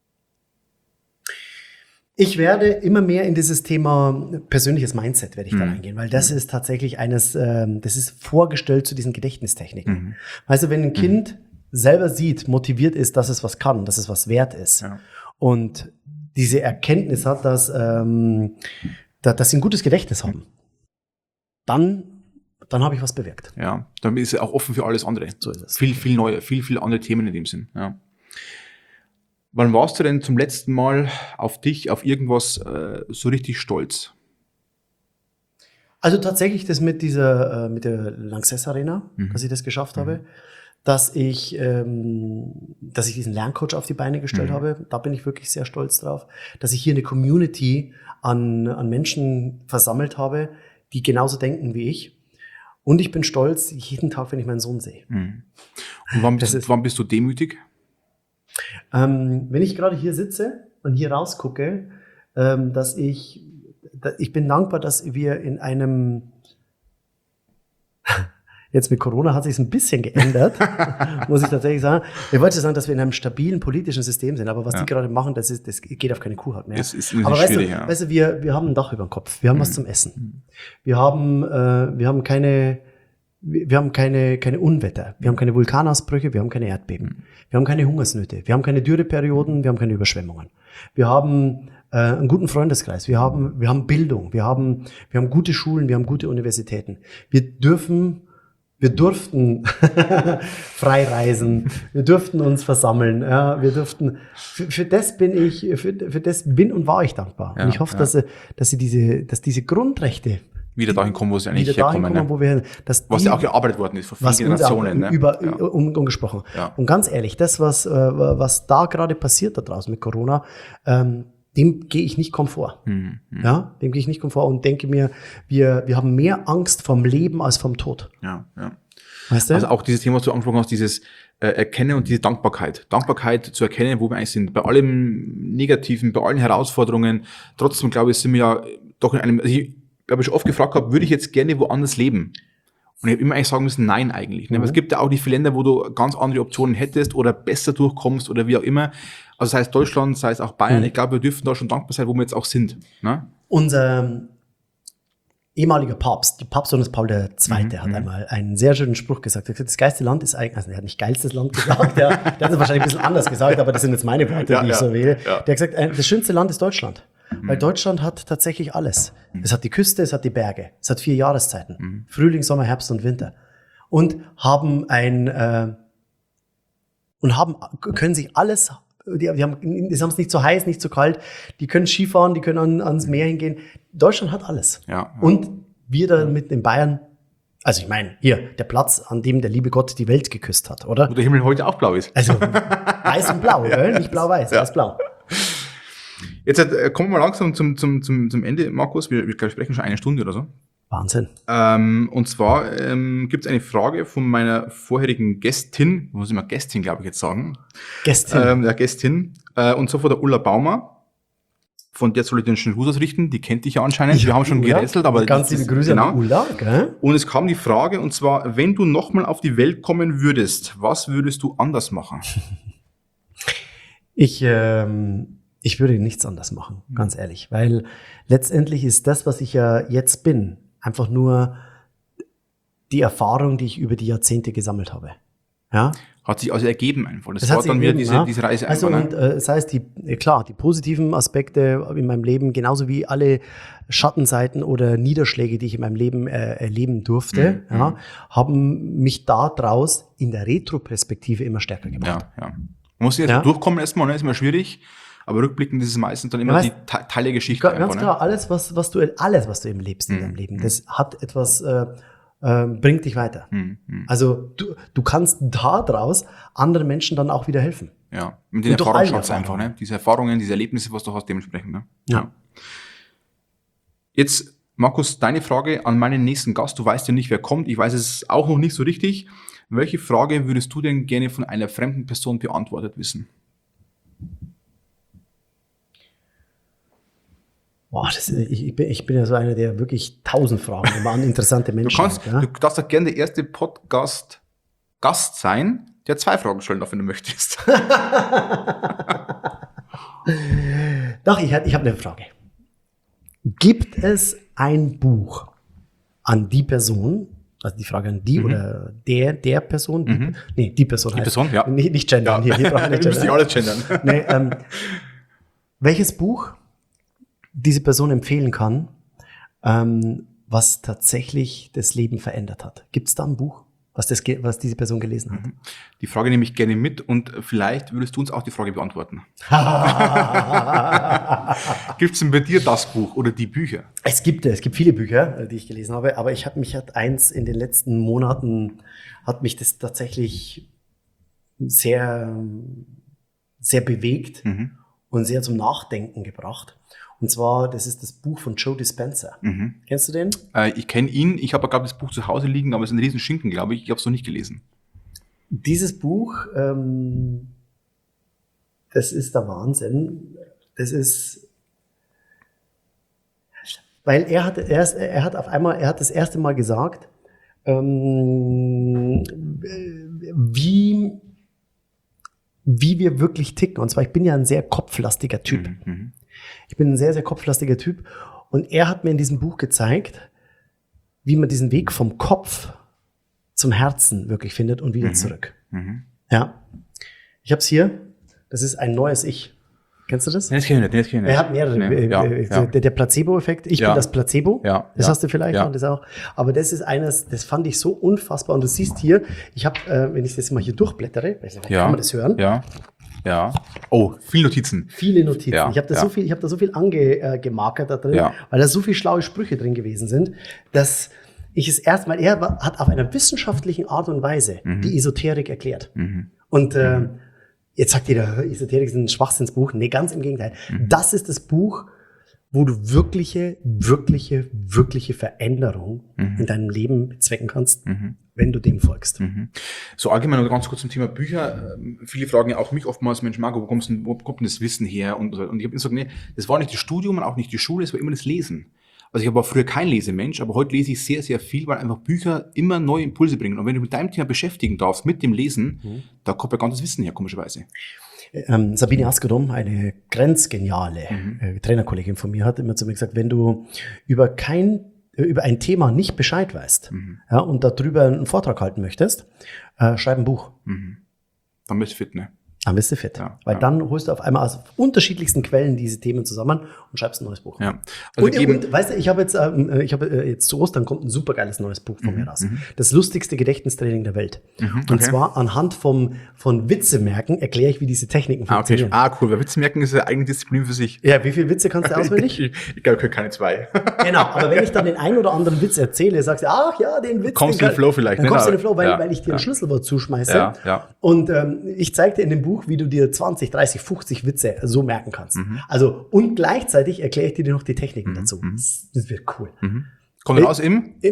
Ich werde immer mehr in dieses Thema persönliches Mindset werde ich da reingehen, weil das ist tatsächlich das ist vorgestellt zu diesen Gedächtnistechniken. Also wenn ein Kind selber sieht, motiviert ist, dass es was kann, dass es was wert ist und diese Erkenntnis hat, dass sie ein gutes Gedächtnis haben, dann habe ich was bewirkt. Ja, dann ist er auch offen für alles andere. So ist es. Viel neue, viel andere Themen in dem Sinn. Ja. Wann warst du denn zum letzten Mal auf dich, auf irgendwas so richtig stolz? Also tatsächlich das mit der Lanxess Arena, dass ich das geschafft habe, dass ich diesen Lerncoach auf die Beine gestellt habe. Da bin ich wirklich sehr stolz drauf, dass ich hier eine Community an Menschen versammelt habe, die genauso denken wie ich. Und ich bin stolz jeden Tag, wenn ich meinen Sohn sehe. Und wann bist du demütig? Wenn ich gerade hier sitze und hier rausgucke, ich bin dankbar, dass wir in einem, jetzt mit Corona hat sich ein bisschen geändert, muss ich tatsächlich sagen. Ich wollte sagen, dass wir in einem stabilen politischen System sind, aber was die gerade machen, das geht auf keine Kuhhaut mehr. Das ist aber schwierig, weißt du, wir haben ein Dach über dem Kopf, wir haben was zum Essen, wir haben keine Unwetter, wir haben keine Vulkanausbrüche, wir haben keine Erdbeben, wir haben keine Hungersnöte, wir haben keine Dürreperioden, wir haben keine Überschwemmungen. Wir haben einen guten Freundeskreis, wir haben Bildung, wir haben gute Schulen, wir haben gute Universitäten. Wir durften frei reisen, wir durften uns versammeln, ja, wir durften, für das bin und war ich dankbar. Ja, und ich hoffe, dass diese Grundrechte wieder dahin kommen, wo sie eigentlich herkommen. Was ja auch gearbeitet worden ist vor vielen Generationen. Umgesprochen. Ja. Und ganz ehrlich, das, was da gerade passiert da draußen mit Corona, dem gehe ich nicht komfort. Ja, dem gehe ich nicht komfort und denke mir, wir haben mehr Angst vom Leben als vom Tod. Ja. Weißt du? Also auch dieses Thema, was du angesprochen hast, dieses Erkennen und diese Dankbarkeit. Dankbarkeit zu erkennen, wo wir eigentlich sind. Bei allem Negativen, bei allen Herausforderungen. Trotzdem, glaube ich, sind wir ja doch in einem, ich habe schon oft gefragt gehabt, würde ich jetzt gerne woanders leben? Und ich habe immer eigentlich sagen müssen, nein eigentlich. Aber es gibt ja auch nicht viele Länder, wo du ganz andere Optionen hättest oder besser durchkommst oder wie auch immer. Also sei es Deutschland, sei es auch Bayern. Ich glaube, wir dürfen da schon dankbar sein, wo wir jetzt auch sind. Ne? Unser ehemaliger Papst, die Papst Paul II. Hat einmal einen sehr schönen Spruch gesagt. Er hat gesagt, das geilste Land ist eigentlich, also er hat nicht geilstes Land gesagt, der hat es wahrscheinlich ein bisschen anders gesagt, aber das sind jetzt meine Worte, die ich so wähle. Ja. Der hat gesagt, das schönste Land ist Deutschland. Weil Deutschland hat tatsächlich alles. Es hat die Küste, es hat die Berge, es hat 4 Jahreszeiten. Frühling, Sommer, Herbst und Winter. Und können sich alles, die haben es nicht so heiß, nicht so kalt, die können Skifahren, die können ans Meer hingehen. Deutschland hat alles. Ja. Und wir da mit in Bayern, also ich meine, hier, der Platz, an dem der liebe Gott die Welt geküsst hat, oder? Wo der Himmel heute auch blau ist. Also weiß und blau, gell? Nicht blau-weiß, weiß-blau. Jetzt kommen wir mal langsam zum Ende, Markus. Wir sprechen schon 1 Stunde oder so. Wahnsinn. Und zwar gibt es eine Frage von meiner vorherigen Gästin, muss ich mal Gästin, glaube ich, jetzt sagen. Gästin. Und zwar von der Ulla Baumer. Von der soll ich den schönen Gruß ausrichten. Die kennt dich ja anscheinend. Wir haben schon gerätselt, aber ganz liebe Grüße an Ulla. Gell? Und es kam die Frage, und zwar, wenn du nochmal auf die Welt kommen würdest, was würdest du anders machen? Ich würde nichts anders machen, ganz ehrlich, weil letztendlich ist das, was ich ja jetzt bin, einfach nur die Erfahrung, die ich über die Jahrzehnte gesammelt habe. Ja? Hat sich also ergeben einfach. Das war dann wieder diese Reise also einfach. Und das heißt, die positiven Aspekte in meinem Leben, genauso wie alle Schattenseiten oder Niederschläge, die ich in meinem Leben erleben durfte, haben mich daraus in der Retroperspektive immer stärker gemacht. Ja. Man muss jetzt durchkommen erstmal, ne? Ist immer schwierig. Aber rückblickend ist es meistens dann immer die Teil der Geschichte. Ganz klar, ne? alles, was du eben lebst in deinem Leben, das hat etwas, bringt dich weiter. Also du kannst daraus anderen Menschen dann auch wieder helfen. Ja, mit den Erfahrungsschatz einfach, ne? Diese Erfahrungen, diese Erlebnisse, was du hast, dementsprechend. Ne? Ja. Jetzt, Markus, deine Frage an meinen nächsten Gast. Du weißt ja nicht, wer kommt. Ich weiß es auch noch nicht so richtig. Welche Frage würdest du denn gerne von einer fremden Person beantwortet wissen? Boah, ich bin ja so einer, der wirklich 1000 Fragen immer an interessante Menschen hat. Ja? Du darfst doch gerne der erste Podcast-Gast sein, der 2 Fragen stellen darf, wenn du möchtest. Doch, ich habe eine Frage. Gibt es ein Buch an die Person, Also die Frage an die oder der Person. Die Person Die heißt. Person, ja. Nicht gendern. Ja. Hier brauchen wir nicht Müsst ihr gendern. alles gendern. Nee, welches Buch diese Person empfehlen kann, was tatsächlich das Leben verändert hat? Gibt es da ein Buch, was diese Person gelesen hat? Die Frage nehme ich gerne mit und vielleicht würdest du uns auch die Frage beantworten. Gibt es denn bei dir das Buch oder die Bücher? Es gibt viele Bücher, die ich gelesen habe, aber mich hat eins in den letzten Monaten, hat mich das tatsächlich sehr, sehr bewegt und sehr zum Nachdenken gebracht. Und zwar, das ist das Buch von Joe Dispenza. Kennst du den? Ich kenne ihn. Ich habe gerade das Buch zu Hause liegen, aber es ist ein Riesenschinken, glaube ich. Ich habe es noch nicht gelesen. Dieses Buch, das ist der Wahnsinn. Das ist, weil er hat das erste Mal gesagt, wie wir wirklich ticken. Und zwar, ich bin ja ein sehr kopflastiger Typ. Ich bin ein sehr, sehr kopflastiger Typ. Und er hat mir in diesem Buch gezeigt, wie man diesen Weg vom Kopf zum Herzen wirklich findet und wieder zurück. Ja. Ich habe es hier. Das ist ein neues Ich. Kennst du das? Das kenne ich nicht. Er hat mehrere. Ja. Der Placebo-Effekt. Ich bin das Placebo. Ja. Das hast du vielleicht und das auch. Aber das ist eines, das fand ich so unfassbar. Und du siehst hier, ich habe, wenn ich das mal hier durchblättere, kann man das hören? Ja. Oh, viele Notizen. Viele Notizen. Ja, ich habe da so viel angemarkert da drin, weil da so viele schlaue Sprüche drin gewesen sind, dass ich es erstmal, er hat auf einer wissenschaftlichen Art und Weise die Esoterik erklärt. Und jetzt sagt jeder, Esoterik ist ein Schwachsinnsbuch. Nee, ganz im Gegenteil. Das ist das Buch, wo du wirkliche Veränderung in deinem Leben bezwecken kannst, wenn du dem folgst. So allgemein noch ganz kurz zum Thema Bücher. Viele fragen ja auch mich oftmals, Mensch Marco, wo kommt denn das Wissen her? Und ich habe gesagt, nee, das war nicht das Studium und auch nicht die Schule, es war immer das Lesen. Also ich war früher kein Lesemensch, aber heute lese ich sehr, sehr viel, weil einfach Bücher immer neue Impulse bringen. Und wenn du mit deinem Thema beschäftigen darfst, mit dem Lesen, da kommt ja ganzes Wissen her, komischerweise. Sabine Askedom, eine grenzgeniale Trainerkollegin von mir, hat immer zu mir gesagt, wenn du über ein Thema nicht Bescheid weißt und darüber einen Vortrag halten möchtest, schreib ein Buch. Dann bist du fit, ne? Dann bist du fit. Weil dann holst du auf einmal aus unterschiedlichsten Quellen diese Themen zusammen und schreibst ein neues Buch. Ja. Also und weißt du, ich habe jetzt zu Ostern kommt ein supergeiles neues Buch von mir raus. Das lustigste Gedächtnistraining der Welt. Und zwar anhand von Witzemerken erkläre ich, wie diese Techniken funktionieren. Cool. Weil Witzemerken ist ja eigentlich Disziplin für sich. Ja, wie viele Witze kannst du auswendig? Ich glaube, keine 2. Genau, aber wenn ich dann den einen oder anderen Witz erzähle, sagst du, ach ja, den Witz. Kommst du in den Flow vielleicht. Dann kommst du in den Flow, weil ich dir ein Schlüsselwort zuschmeiße. Ja. Und ich zeige dir in dem Buch, wie du dir 20, 30, 50 Witze so merken kannst. Also, und gleichzeitig erkläre ich dir noch die Techniken dazu. Das wird cool. Kommt raus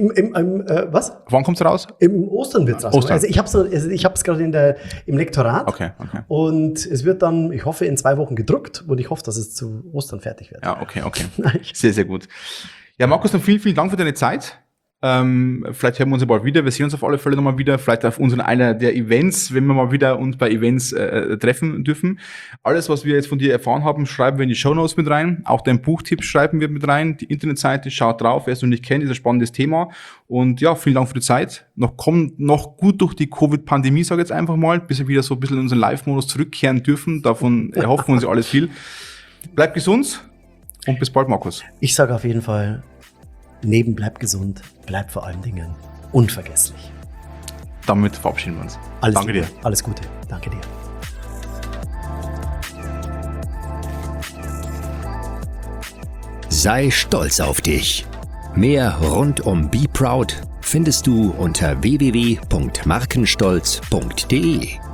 was? Wann kommt's raus? Im Ostern wird's raus. Ostern. Also ich hab's gerade im Lektorat. Okay. Und es wird dann, ich hoffe, in 2 Wochen gedruckt und ich hoffe, dass es zu Ostern fertig wird. Ja, okay. Sehr, sehr gut. Ja, Markus, dann vielen, vielen Dank für deine Zeit. Vielleicht hören wir uns ja bald wieder. Wir sehen uns auf alle Fälle nochmal wieder. Vielleicht auf einer der Events, wenn wir mal wieder uns bei Events treffen dürfen. Alles, was wir jetzt von dir erfahren haben, schreiben wir in die Shownotes mit rein. Auch dein Buchtipp schreiben wir mit rein. Die Internetseite, schaut drauf. Wer es noch nicht kennt, ist ein spannendes Thema. Und ja, vielen Dank für die Zeit. Kommen noch gut durch die Covid-Pandemie, sage ich jetzt einfach mal, bis wir wieder so ein bisschen in unseren Live-Modus zurückkehren dürfen. Davon erhoffen wir uns ja alles viel. Bleib gesund und bis bald, Markus. Ich sage auf jeden Fall, bleib gesund, bleib vor allen Dingen unvergesslich. Damit verabschieden wir uns. Danke dir. Alles Gute. Danke dir. Sei stolz auf dich. Mehr rund um Be Proud findest du unter www.markenstolz.de.